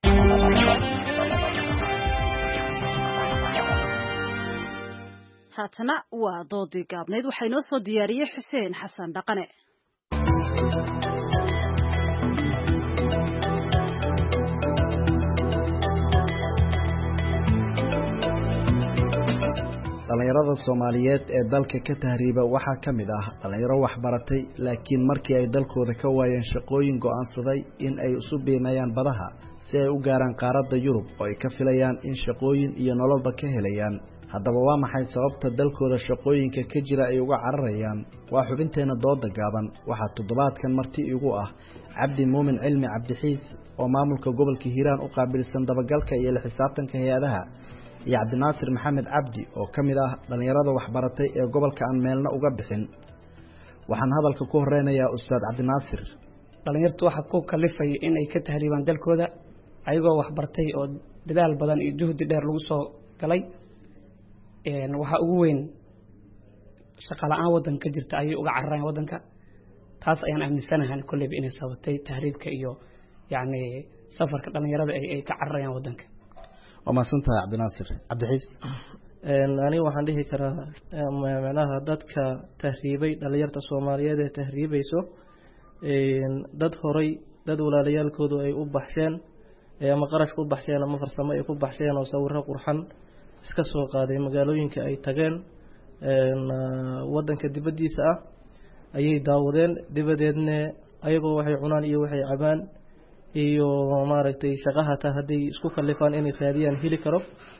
haatana waa doodii gaabneyd waxaa inoo soo diyaariyey xuseen xasan dhaqane dhalinyarada Soomaaliyeed ee dalka ka tahriiba waxaa ka mid ah dhalinyaro wax baratay laakiin markii ay dalkooda ka waayeen shaqooyin go'aansaday in ay isu biimayaan badaha si ay u gaaraan qaaradda Yurub oo ay ka filayaan in shaqooyin iyo nololba ka helayaan haddaba waa maxay sababta dalkooda shaqooyinka ka jira ay uga cararayaan waa xubinteena dooda gaaban waxaa toddobaadkan marti igu ah Cabdi Muumin Cilmi Cabdixiis oo maamulka gobolka Hiiraan u qaabilsan dabagalka iyo la xisaabtanka hay'adaha iyo Cabdinaasir Maxamed Cabdi oo kamid ah dhalinyarada wax baratay ee gobolka aan meelna uga bixin waxaan hadalka ku horeynayaa Ustaad Cabdinaasir dhalinyartu waxa ku kalifay in ay ka tahriibaan dalkooda ayagoo wax bartay oo dadaal badan iyo juhdi dheer lagu soo galay een waxa ugu weyn shaqo la'aan wadanka jirta ay uga cararayaan wadanka taas ayaan aaminsanahay kulli inay sababtay tahriibka iyo yaani safarka dhalinyarada ay ka cararayaan wadanka وما سنتها عبد الناصر عبد الحيس أنا waxaan dhihi karaa macnaha dadka tahriibay dhalinyarta Soomaaliyeed ee tahriibayso een dad horay dad walaalayaalkoodu ay u baxsheen ama qarash ku baxsheen ama farsamo ay ku baxsheen oo sawirro qurxan iska soo qaaday magaalooyinka ay tageen een wadanka dibadiisa ah ayay daawadeen dibadeedna ayagoo waxay cunaan iyo waxay cabaan iyo maaragtay shaqaha ta haday isku kalifaan inay raadiyaan heli karo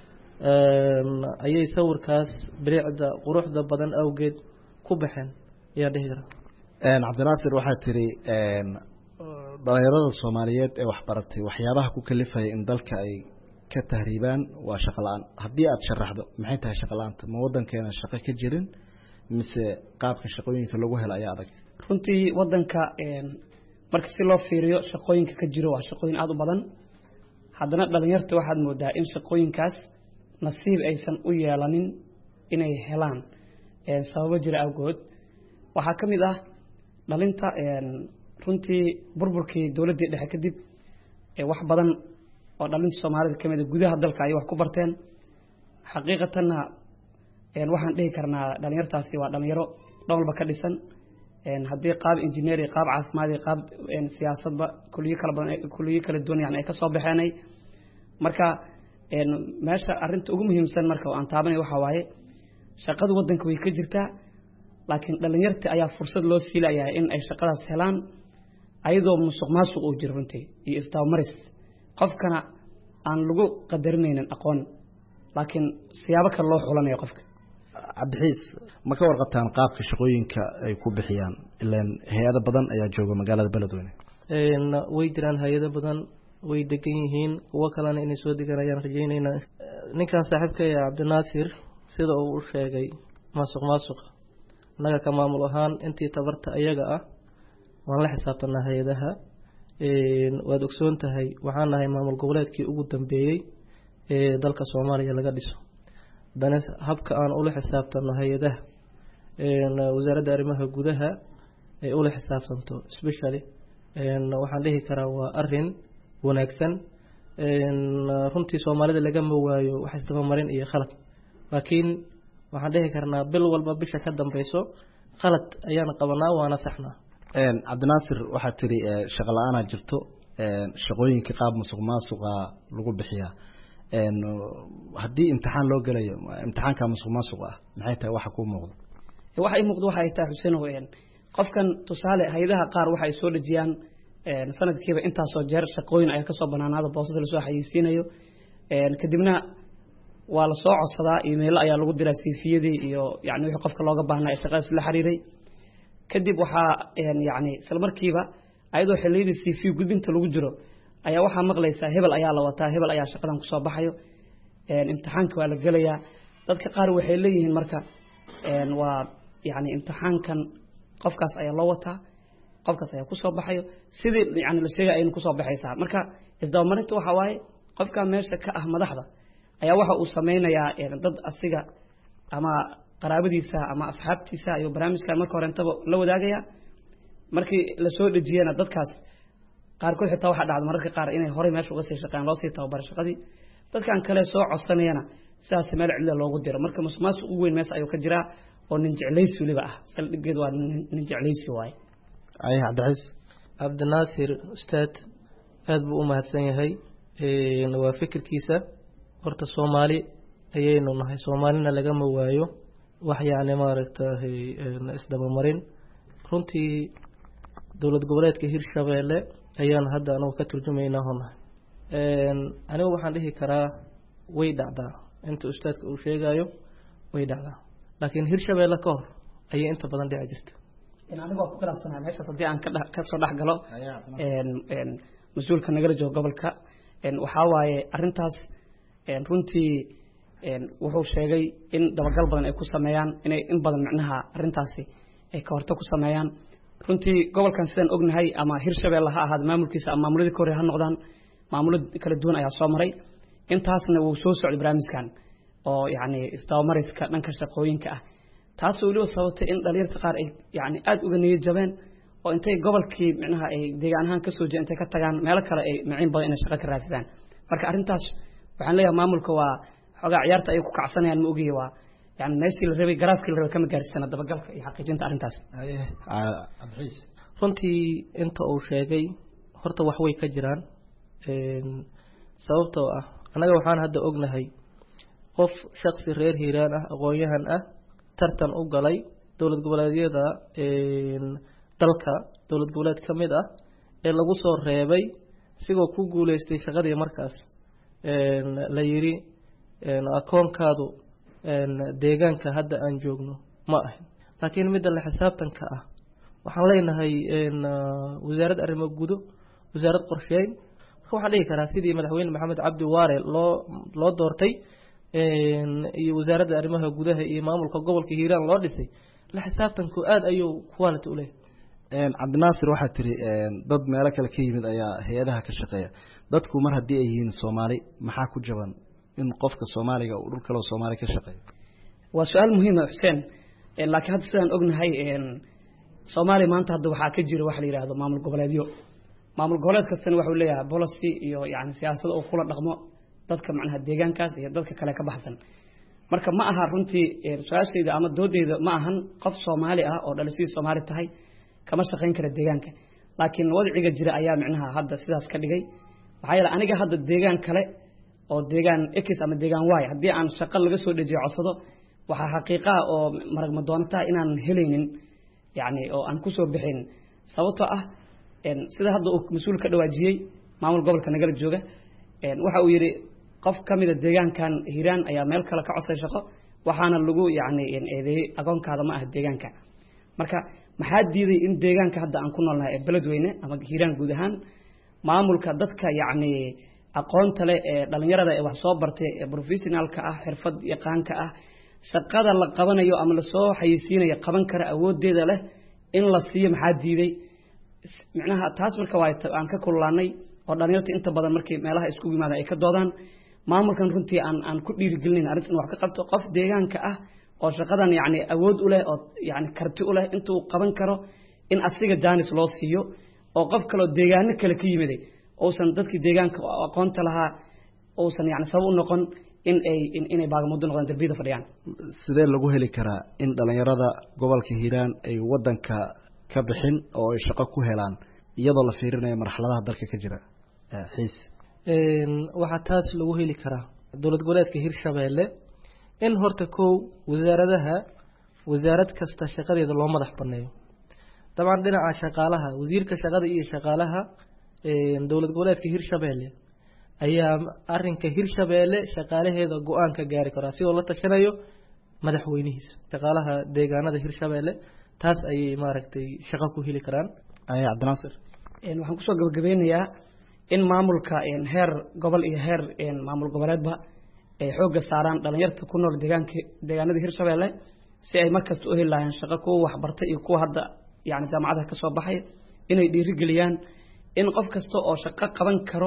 een ayay sawirkaas bilicda quruxda badan awgeed ku baxeen yaa dhihi kara een Cabdinaasir waxa tiri een dhalinyarada Soomaaliyeed ee wax baratay waxyaabaha ku kalifay in dalka ay ka tahriibaan waa shaqo la'aan hadii aad sharaxdo maxay tahay shaqo la'aanta ma wadankeena shaqo ka jirin mise qaabka shaqooyinka lagu helo ayaa adag runtii wadanka een marka si loo fiiriyo shaqooyinka ka jiro waa shaqooyin aad u badan haddana dhalinyarta waxaad moodaa in shaqooyinkaas nasiib aysan u yeelanin inay helaan een sababo jira awgood waxaa ka mid ah dhalinta een runtii burburkii dawladda dhexe kadib ee wax badan oo dhalinta Soomaalida kamid ah gudaha dalka ay wax ku barteen xaqiiqatan een waxaan dhihi karnaa dhalinyartaasi waa dhalinyaro dhowlba ka dhisan een hadii qaab engineering qaab caafimaad qaab een siyaasadba kulliye kala badan kulliye kala duwan yani ay ka soo baxeenay marka meesha arinta ugu muhiimsan marka aan taabanay waxa waaye shaqada wadanka way ka jirtaa laakiin dhalinyarta ayaa fursad loo siilayaa in ay shaqadaas helaan ayadoo musuqmaasuq uu jiro runtii iyo isdabamaris qofkana aan lagu qadarnaynin aqoon laakiin siyaabo kale loo xulanayo qofka. cabdixiis ma ka warqabtaan qaabka shaqooyinka ay ku bixiyaan ilaan hay-ado badan ayaa jooga magaalada beledweyne? way jiraan hay-ado badan way degan yihiin kuwo kalena inay soo degan ayaan rajaynaynaa. ninkan saaxiibka ee cabdinaasir sida uu u sheegay maasuq maasuqa annaga ka maamul ahaan intii tabarta ayaga ah waan la xisaabtanaa hay-adaha. waad ogsoon tahay waxaan nahay maamul goboleedkii ugu dambeeyey ee dalka soomaaliya laga dhiso dana habka aan ula xisaabtano hay-adaha wasaaradda arrimaha gudaha ay ula xisaabtanto especially waxaan dhihi karaa waa arin wanaagsan. runtii soomaalida lagama waayo wax isdabamarin iyo khalad laakiin waxaan dhihi karnaa bil walba bisha ka dambeyso khalad ayaan qabanaa waana saxnaa. cabdinaasir waxaad tiri shaqo la-aanaa jirto shaqooyinka qaab musuq maasuqa lagu bixiyaa haddii imtixaan loo gelayo imtixaanka musuq maasuq ah maxay tahay waxa kuu muuqdo? waxa ay muuqdo waxay tahay xuseen weeyaan qofkan tusaale hay'adaha qaar waxa ay soo dhajiyaan sanadkiiba intaasoo jeer shaqooyin ay ka soo banaanaada boosada la soo xayeysiinayo kadibna waa la soo codsadaa email ayaa lagu diraa siifiyadii iyo yani wixii qofka looga baahnaa ee shaqadaas la xiriiray kadib waxaa yani isla markiiba ayadoo xilliyadii siifiyo gudbinta lagu jiro ayaa waxaa maqlaysaa hebel ayaa la wataa hebel ayaa shaqadan kusoo baxayo imtixaanka waa la gelayaa dadka qaar waxay leeyihiin marka waa yani imtixaankan qofkaas ayaa loo wataa qofkaas ayaa kusoo baxayo sidii yani la sheegay aynu kusoo baxaysaa marka isdabamarinta waxa waaye qofka meesha ka ah madaxda ayaa waxa uu sameynayaa dad asiga ama qaraabadiisa ama asxaabtiisa iyo barnaamijkan marka hore intaba la wadaagaya markii la soo dhajiyana dadkaas qaarkood xitaa waxa dhacda mararka qaar inay horey meesha uga sii shaqeeyaan loo sii tababaro shaqadii dadkan kale soo codsanayana sidaas meel cidla loogu diro marka musuqmaasuq ugu weyn meesha ayuu ka jiraa oo nin jeclaysi waliba ah saldhigeed waa nin jeclaysi waaye. ay cabdixiis cabdinaasir ustaad aad buu u mahadsan yahay waa fikirkiisa horta soomaali ayaynu nahay soomaalina lagama waayo wax yacni maaragtay isdabamarin runtii dowlad goboleedka hirshabeelle ayaan hadda anagu ka turjumaynaa honahay anigu waxaan dhihi karaa way dhacdaa inta ustaadka uu sheegayo way dhacdaa laakiin hirshabeelle ka hor ayay inta badan dhici jirta. anigoo ku khilaafsanaa meeshaas haddii aan ka soo dhex galo mas-uulka nagala joogo gobolka waxaa waaye arrintaas runtii wuxuu sheegay in dabagal badan ay ku sameeyaan inay in badan micnaha arrintaasi ay ka horta ku sameeyaan runtii gobolkan sidaan ognahay ama hirshabeelle ha ahaada maamulkiisa ama maamuladii ka hore ha noqdaan maamulo kala duwan ayaa soo maray intaasna wuu soo socday barnaamijkan oo yacni isdabamariska dhanka shaqooyinka ah taasoo weliba sababtay in dhalinyarta qaar ay yani aada uga niyad jabeen oo intay gobolkii micnaha ay deegaan ahaan kasoo jeed intay ka tagaan meelo kale ay maciin badan inay shaqo ka raadsadaan marka arrintaas waxaan leeyahay maamulka waa xoogaa ciyaarta ay ku kacsanayaan ma ogiye waa yani meeshii la rabay garaafkii la rabay kama gaarsana dabagalka iyo xaqiijinta arrintaas. runtii inta uu sheegay horta wax way ka jiraan sababtoo ah annaga waxaan hadda ognahay qof shaksi reer hiiraan ah aqoon-yahan ah tartan u galay dowlad goboleedyada dalka dowlad goboleed ka mid ah ee lagu soo reebay isigoo ku guuleystay shaqadii markaas la yiri akoonkaadu deegaanka hadda aan joogno ma ahin laakiin midda la xisaabtanka ah waxaan leenahay wasaaradda arrimo gudo wasaarad qorsheyn marka waxaan dhihi karaa sidii madaxweyne maxamed cabdi waare loo loo doortay iyo wasaaradda arrimaha gudaha iyo maamulka gobolka hiiraan loo dhisay la xisaabtanku aada ayuu quality u leeyahay. cabdinaasir waxaad tiri dad meelo kale ka yimid ayaa hay-adaha ka shaqeeya dadku mar haddii ay yihiin soomaali maxaa ku jaban in qofka soomaaliga uu dhul kaleo soomaali ka shaqeeyo? waa su-aal muhiima xuseen laakiin hadda sidaan ognahay soomaaliya maanta hadda waxaa ka jira waxa la yidhaahdo maamul goboleedyo maamul goboleed kastana waxuu leeyahay policy iyo yani siyaasada uu kula dhaqmo dadka macnaha deegaankaas iyo dadka kale ka baxsan marka ma aha runtii su-aashayda ama doodeyda ma ahan qof soomaali ah oo dhalisidii soomaali tahay kama shaqayn kara deegaanka laakiin wadciga jira ayaa micnaha hadda sidaas ka dhigay waxaa yeele aniga hadda deegaan kale oo deegaan X ama deegaan Y haddii aan shaqo laga soo dhajiyo codsado waxa xaqiiqa ah oo maragma doonta inaan helaynin yani oo aan ku soo bixin sababtoo ah een sida hadda uu mas'uul ka dhawaajiyay maamul gobolka nagala jooga een waxa uu yiri qof kamid ah deegaankan Hiiraan ayaa meel kale ka codsay shaqo waxaana lagu yani in eeday agoonkaada ma ah deegaanka marka maxaa diiday in deegaanka hadda aan ku noolnahay ee beledweyne ama Hiiraan guud ahaan maamulka dadka yani aqoonta leh ee dhalinyarada ee wax soo bartay ee professionalka ah xirfad yaqaanka ah shaqada la qabanayo ama la soo xayisiinayo qaban kara awoodeeda leh in la siiyo maxaa diiday macnaha taas marka waa aan ka kululaanay oo dhalinyarta inta badan markii meelaha isku yimaada ay ka doodaan maamulkan runtii aan aan ku dhiirigelin arrintan wax ka qabto qof deegaanka ah oo shaqadan yani awood u leh oo yani karti u leh intuu qaban karo in asiga jaanis loo siiyo oo qof kale deegaano kale ka yimid oosan dadkii deegaanka aqoonta lahaa oosan yani sabab u noqon in ay inay baagamudo noqdaan darbiyada fadhiyaan sidee lagu heli karaa in dhalinyarada gobolka Hiiraan ay wadanka ka bixin oo ay shaqo ku helaan iyadoo la fiirinayo marxaladaha dalka ka jira xiis een waxa taas lagu heli karaa dowlad goboleedka Hirshabeelle in horta koow wasaaradaha wasaarad kasta shaqadeeda loo madax baneeyo dabcan dhinaca shaqaalaha wasiirka shaqada iyo shaqaalaha een dowlad goboleedka Hirshabeelle ayaa arinka Hirshabeelle shaqaalaheeda go'aan ka gaari kara si oo la tashanayo madaxweynihiisa shaqaalaha deegaanada Hirshabeelle taas ay maaragtay shaqo ku heli karaan ay Cabdinaasir een waxaan ku soo gabagabeynayaa in maamulka een heer gobol iyo heer een maamul goboleedba ay xoog saaraan dhalinyarta ku nool deegaanka deegaanada Hirshabeelle si ay markasta u helaan shaqo ku wax bartay iyo ku hadda yani jaamacadaha ka soo baxay inay dhiiri galiyaan in qof kasta oo shaqo qaban karo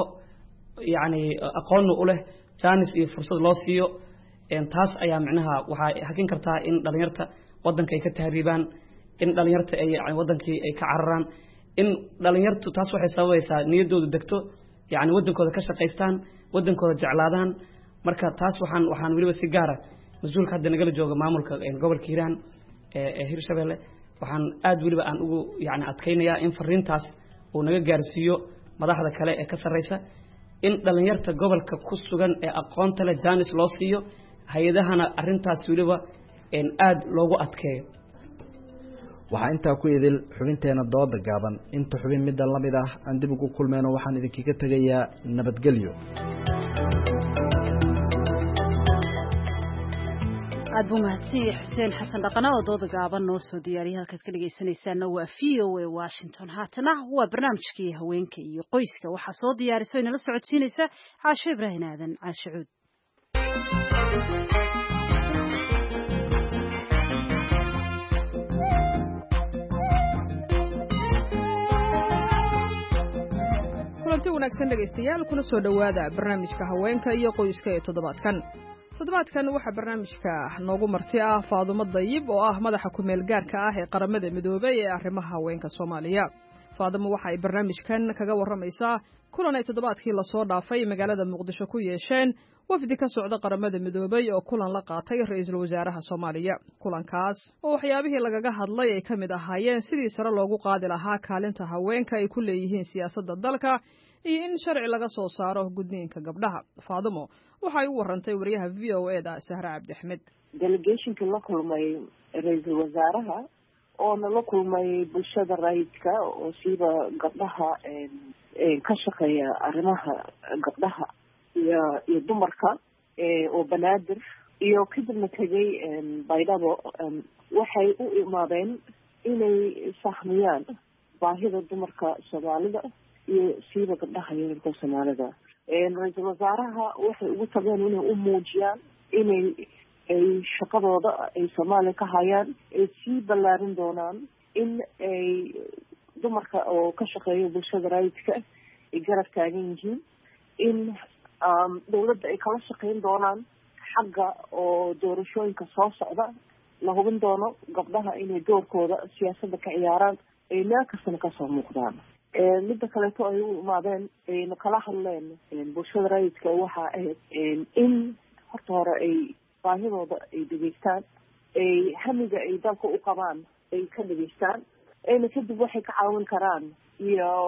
yani aqoon u leh chance iyo fursad loo siiyo een taas ayaa macnaha waxa hakin kartaa in dhalinyarta wadanka ay ka tahriibaan in dhalinyarta ay wadankii ay ka cararaan in dhalinyartu taas waxay sababaysaa niyadoodu degto yani wadankooda ka shaqeystaan wadankooda jeclaadaan marka taas waxaan waxaan waliba si gaar ah mas'uulka hadda nagala jooga maamulka gobolka Hiiraan ee Hirshabeelle waxaan aad waliba aan ugu yani adkeynayaa in fariintaas uu naga gaarsiiyo madaxda kale ee ka sareysa in dhalinyarta gobolka ku sugan ee aqoonta leh jaanis loo siiyo hay'adahana arintaas waliba in aad loogu adkeeyo waxa inta ku idil xubinteena dooda gaaban inta xubin mid la mid ah aan dib ugu kulmeyno waxaan idinkaga tagayaa nabadgelyo aad buu mahadsan Xuseen Xasan Dhaqana oo dooda gaaban noo soo diyaariyay halkaad ka dhageysaneysaan waa V O A Washington haatana waa barnaamijkii haweenka iyo qoyska waxa soo diyaarisay inala socodsiinaysa Caasho Ibraahin Aadan Caashuud kulanti wanaagsan dhageystayaal kuna soo dhawaada barnaamijka haweenka iyo qoyska ee toddobaadkan toddobaadkan waxaa barnaamijka noogu marti ah Faadumo Dayib oo ah madaxa ku meel gaarka ah ee qaramada midoobay ee arrimaha haweenka Soomaaliya Faadumo waxa ay barnaamijkan kaga waramaysaa kulan ay toddobaadkii la soo dhaafay magaalada Muqdisho ku yeesheen wafdi ka socda qaramada midoobay oo kulan la qaatay ra'iisul wasaaraha Soomaaliya kulankaas oo waxyaabihii lagaga hadlay ay kamid ahaayeen sidii sare loogu qaadi lahaa kaalinta haweenka ay ku leeyihiin siyaasadda dalka iyo in sharci laga soo saaro gudniinka gabdhaha Faadumo waxay u warantay wariyaha V O A da Sahra Cabdi Axmed delegationka la kulmay ra'iisul wasaaraha oo la kulmay bulshada rayidka oo siiba gabdhaha ee ka shaqeeya arrimaha gabdhaha iyo iyo dumarka ee oo banaadir iyo kadibna tagay baydhabo waxay u imaadeen inay sahmiyaan baahida dumarka Soomaalida iyo siiba gabdhaha yararka Soomaalida ra'iisul wasaaraha waxay ugu tageen inay u muujiyaan inay ay shaqadooda ay Soomaaliya ka hayaan ay sii ballaarin doonaan in ay dumarka oo ka shaqeeya bulshada rayidka ay garab taagan yihiin in dawladda ay kala shaqeyn doonaan xagga oo doorashooyinka soo socda la hubin doono gabdhaha inay doorkooda siyaasadda ka ciyaaraan ay meel kastana kasoo muuqdaan midda kaleeto ay u imaadeen ayna kala hadleen bulshada rayidka waxa ahayd in horta hore ay baahidooda ay dhegeystaan ay hamiga ay dalka u qabaan ay ka dhegeystaan ayna kadib waxay ka caawin karaan iyo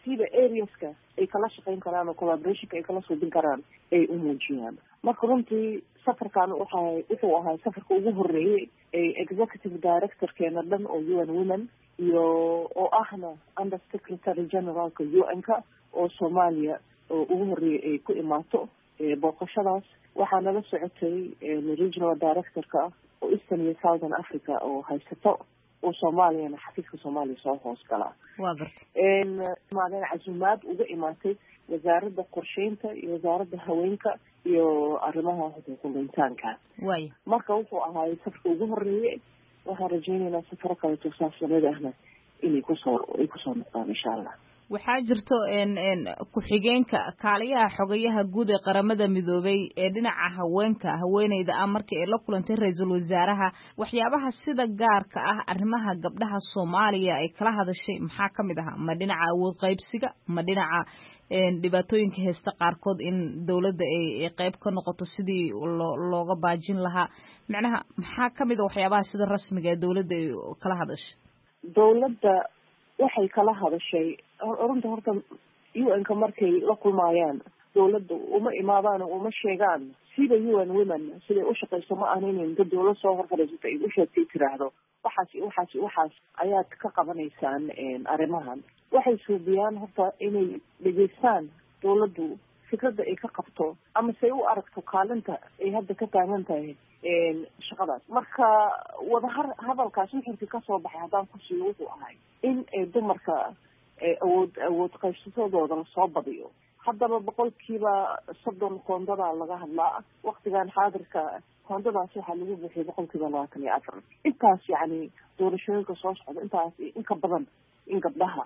siba areaska ay kala shaqayn karaan oo collaborationka ay kala suubin karaan ay u muujiyaan. marka runtii safarkan waxa wuxuu ahaa safarka ugu horeeyay ee executive directorkeena dhan oo U N Women iyo oo ahna under secretary generalka U N-ka oo Soomaaliya oo ugu horeeyay ay ku imaato booqashadaas. waxaa nala socotay regional directorka oo Eastern iyo Southern Africa oo haysato oo Soomaaliyana xafiiska Soomaaliya soo hoos gala. waa gartay een maadaama casuumaad uga imaatay wasaaradda qorsheynta iyo wasaaradda haweenka iyo arrimaha xuquuqul insaanka. way marka wuxuu ahaa safarka ugu horeeyay. waxaan rajaynaynaa safar kale oo saabsaneed ahna inay kusoo ay kusoo noqdaan insha Allah. waxaa jirto een een ku-xigeenka kaaliyaha xogayaha guud ee qaramada midoobay ee dhinaca haweenka haweeneyda ah markii ay la kulantay ra-iisul wasaaraha waxyaabaha sida gaarka ah arrimaha gabdhaha Soomaaliya ay kala hadashay maxaa ka mid ah ma dhinaca awood qaybsiga ma dhinaca een dhibaatooyinka heesta qaarkood in dawladda ay qayb ka noqoto sidii looga baajin lahaa macnaha maxaa ka mid ah waxyaabaha sida rasmiga ee dawladda ay kala hadashay dawladda waxay kala hadashay runta horta U N-ka markay la kulmayaan dawladda uma imaadaan oo uma sheegaan sida U N Women siday u shaqeyso ma ahayn in dawlad soo horfadhiisato ay u sheegtay tiraahdo waxaas waxaas waxaas ayaad ka qabanaysaan arrimahan. waxay suubiyaan horta inay dhegeystaan dawladdu fikradda ay ka qabto ama say u aragto kaalinta ay hadda ka taagan tahay shaqadaas. marka wada hadalkaas wixii ka soo baxay haddaan ku siiyo wuxuu ahay in dumarka awood awood qaybsatadooda lasoo badiyo. haddaba boqolkiiba soddon koondada laga hadlaa waktigan xaadirka koondadaas waxaa lagu bixiyay boqolkiiba labaatan iyo afar. intaas yacni doorashooyinka soo socda intaas inka badan in gabdhaha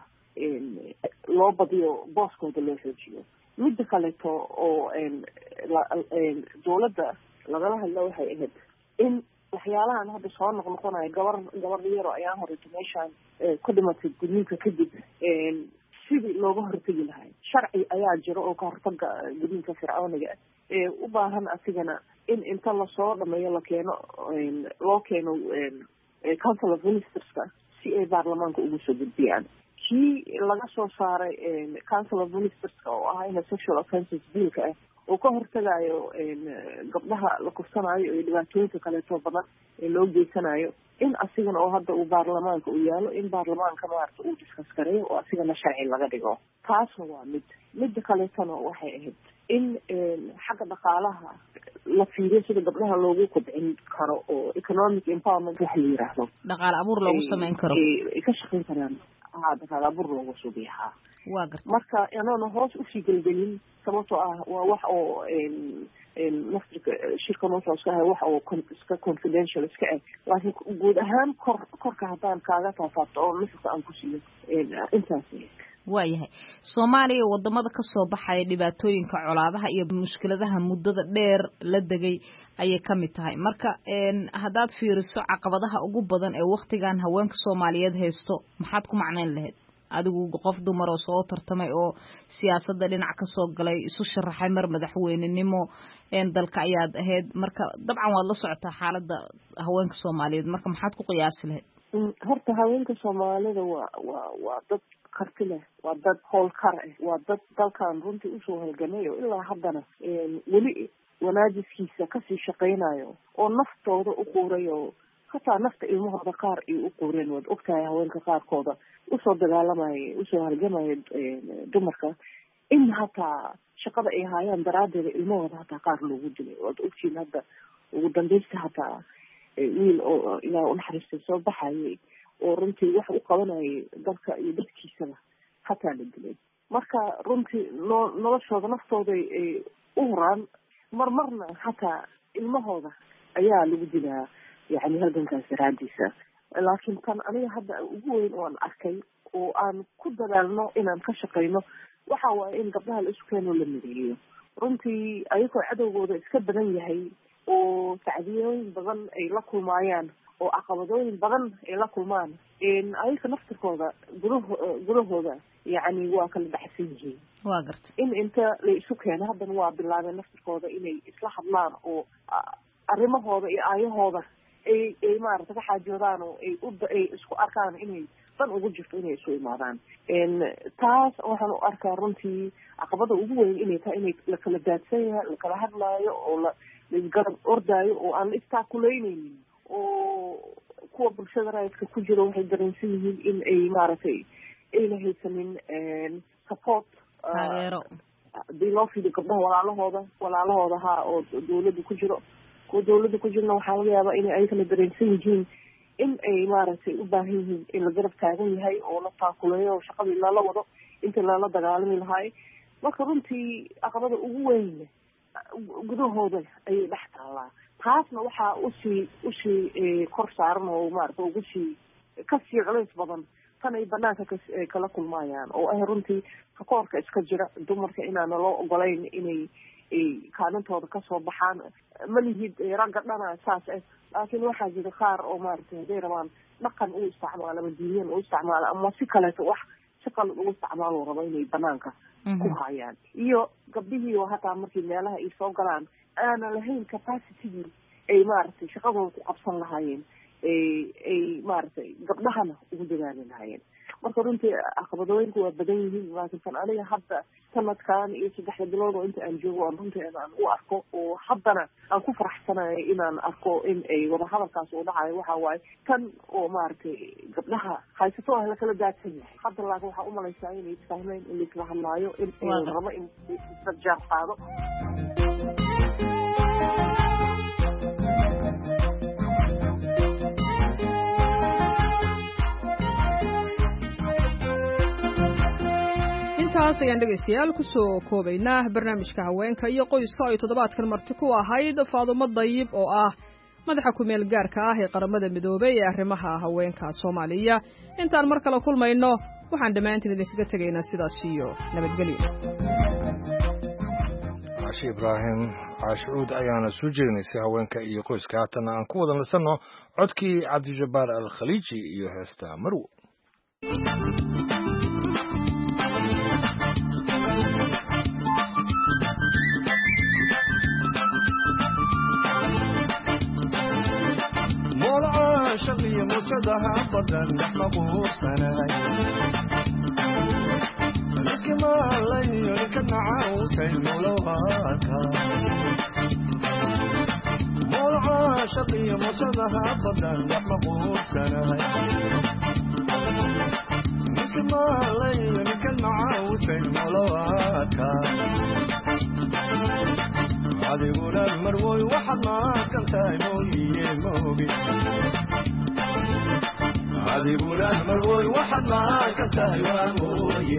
loo badiyo booskooda loo xoojiyo. midda kaleeto oo dawladda lagala hadla waxay ahayd in waxyaalahan hadda soo noqnoqonayo gabar gabar yaro ayaan horeyta meeshaan ku dhimatay gudniinka kadib sidii looga hortegi lahay sharci ayaa jiro oo ka hortaga gudniinka fircooniga ee u baahan asigana in inta lasoo dhameeyo la keeno loo keeno council of ministerska si ay baarlamaanka ugu soo gudbiyaan. kii laga soo saaray council of ministerska oo ah in sexual offences biilka ah oo ka hortagayo gabdhaha la kursanayo iyo dhibaatooyinka kaleeto badan ee loo geysanayo in asigana oo hadda uu baarlamaanka u yaalo in baarlamaanka maarata uu diskas gareeyo oo asigana sharci laga dhigo. taasna waa mid midda kaleetana waxay ahayd in xagga dhaqaalaha la fiiriyo sida gabdhaha loogu kobcin karo oo economic empowerment waxa la yiraahdo dhaqaale abuur loogu samayn karo ay ka shaqayn karaan haa dhaqaale abuur loogu suubiyaa. waa gartay marka inaanu hoos usii gelgelin sababtoo ah waa wax oo naftirka shirka noocaas ka ah wax oo iska confidential iska ah laakiin guud ahaan kor korka haddaan kaaga taafaafto oo naftirka aan ku siiyo intaas. waayahay Soomaaliya wadamada ka soo baxay dhibaatooyinka colaadaha iyo mushkiladaha muddada dheer la degay ayay ka mid tahay. marka haddaad fiiriso caqabadaha ugu badan ee waqtigan haweenka Soomaaliyeed haysto maxaad ku macnayn lahayd adigu qof dumar oo soo tartamay oo siyaasadda dhinac ka soo galay isu sharaxay mar madaxweynenimo een dalka ayaad ahayd marka dabcan waad la socotaa xaaladda haweenka Soomaaliyeed marka maxaad ku qiyaasi lahayd? horta haweenka Soomaalida waa waa waa dad karti leh waa dad howlkar ah waa dad dalkan runtii usoo halgamay oo ilaa haddana weli wanaajiskiisa kasii shaqaynayo oo naftooda u quuray oo hataa nafta ilmahooda qaar ay u quureen waad ogtahay haweenka qaarkooda usoo dagaalamaya usoo halgamaya dumarka in hataa shaqada ay haayaan daraadeeda ilmahooda hataa qaar loogu dilay waad ogtiin hadda ugu dambeysta hataa wiil oo ilaa unaxariistay soo baxayay oo runtii wax u qabanayay dalka iyo dadkiisaba hataa la dilay. marka runtii no noloshooda naftooda ay u huraan marmarna hataa ilmahooda ayaa lagu dilaa yani halgankaas daraadiisa. laakiin tan aniga hadda ugu weyn oo aan arkay oo aan ku dadaalno inaan ka shaqayno waxa waaye in gabdhaha la isu keeno la mideeyo. runtii ayagoo cadowgooda iska badan yahay oo tacdiyooyin badan ay la kulmaayaan oo caqabadooyin badan ay la kulmaan ayaga naftirkooda gudaho gudahooda yani waa kala baxsan yihiin. waa gartay in inta la isu keeno haddana waa bilaabeen naftirkooda inay isla hadlaan oo arrimahooda iyo aayahooda ay ay maarata ka xaajoodaan oo ay u ay isku arkaan inay dan ugu jirto inay isu imaadaan taas waxaan u arkaa runtii caqabada ugu weyn inay tahay inay la kala daadsan yahay la kala hadlaayo oo la laisgarab ordaayo oo aan la istaakuleyneynin oo kuwa bulshada raayidka ku jiro waxay dareensan yihiin in ay maaragtay ayna haysanin support taageero hadii loo fidiyo gabdhaha walaalahooda walaalahooda haa oo dawladda ku jiro kuwa dawladda ku jirna waxaa laga yaabaa inay ayagana dareensan yihiin in ay maaragtay u baahan yihiin in la garab taagan yahay oo la taakuleeyo oo shaqadii lala wado inta lala dagaalami lahaay marka runtii caqabada ugu weyn gudahooda ayay dhex taallaa taasna waxaa usii usii kor saaran oo maarata ugu sii kasii culays badan tan ay banaanka ka kala kulmayaan oo ah runtii takoorka iska jira dumarka inaana loo ogolayn inay kaalintooda kasoo baxaan malihid ragga dhana saas ah laakiin waxaa jira qaar oo maaragtay hadday rabaan dhaqan u isticmaalo ama diiniyan u isticmaalo ama si kaleeto wax si qalad ugu isticmaalo rabo inay banaanka ku hayaan iyo gabdhihii oo hataa markii meelaha ay soo galaan aana lahayn capacitygii ay maaragtay shaqadooda ku qabsan lahaayeen ay maaragtay gabdhahana ugu dadaali lahaayeen marka runtii caqabadooyinku waa badan yihiin laakiin kan aniga hadda sanadkan iyo saddexda bilood oo inta aan joogo aan runtii aan u arko oo haddana aan ku faraxsanayo inaan arko in ay wadahadalkaas u dhacayo waxa waaye tan oo maaragtay gabdhaha haysato ah la kala daadsan yahay hadda laakiin waxaa umalaysaa inay isfahmeen in laisla hadlaayo in rabo in isdarjaar qaado intaas ayaan dhegaystayaal kusoo koobaynaa barnaamijka haweenka iyo qoyska ay toddobaadkan marti ku ahayd Faadumo Dayib oo ah madaxa ku-meel gaarka ah ee qaramada midoobay ee arrimaha haweenka Soomaaliya intaan mar kale kulmayno waxaan dhammaantiin idinkaga tegaynaa sidaas iyo nabadgelyo Caashi Ibraahim Caashuud ayaana soo jeedinaysay haweenka iyo qoyska haatan aan ku wada nasano codkii Cabdi Jabbaar Al-Khaliiji iyo heesta Marwo شقي مسدها بدن مقبول سناي لكما لي كنا عاوسين ولوهاكا مولع شقي مسدها بدن مقبول سناي لكما لي كنا عاوسين ولوهاكا هذه ولا المروي واحد ما كنت نوي موجي هذه ولا المروي واحد ما كنت نوي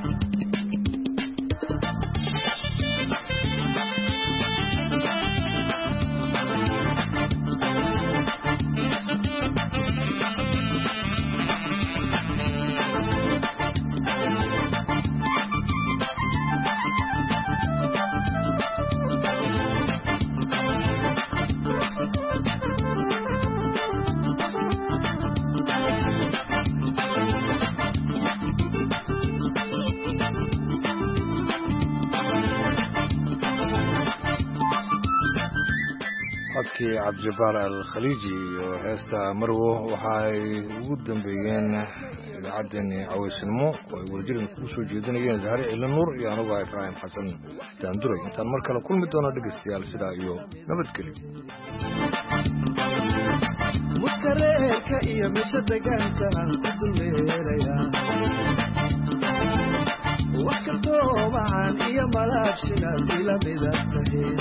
عبد الجبار الخليجي وهستا مرو وحاي ودن بيين عدني عويس المو ويوجدن كوسو جيدنيين زهري إلى النور يا نوبا إبراهيم حسن تاندوري انت المركلة كل مدونا دقستيال سدا يو نبت كلي مكريك إيا مشدقان تنان تدليريا وكتو معان إيا ملاشنا إلى مدتهين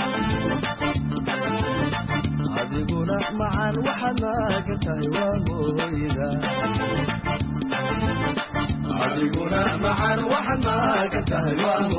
adiguna macaan waxaad ka tahay waa mooyda adiguna macaan waxaad ka tahay waa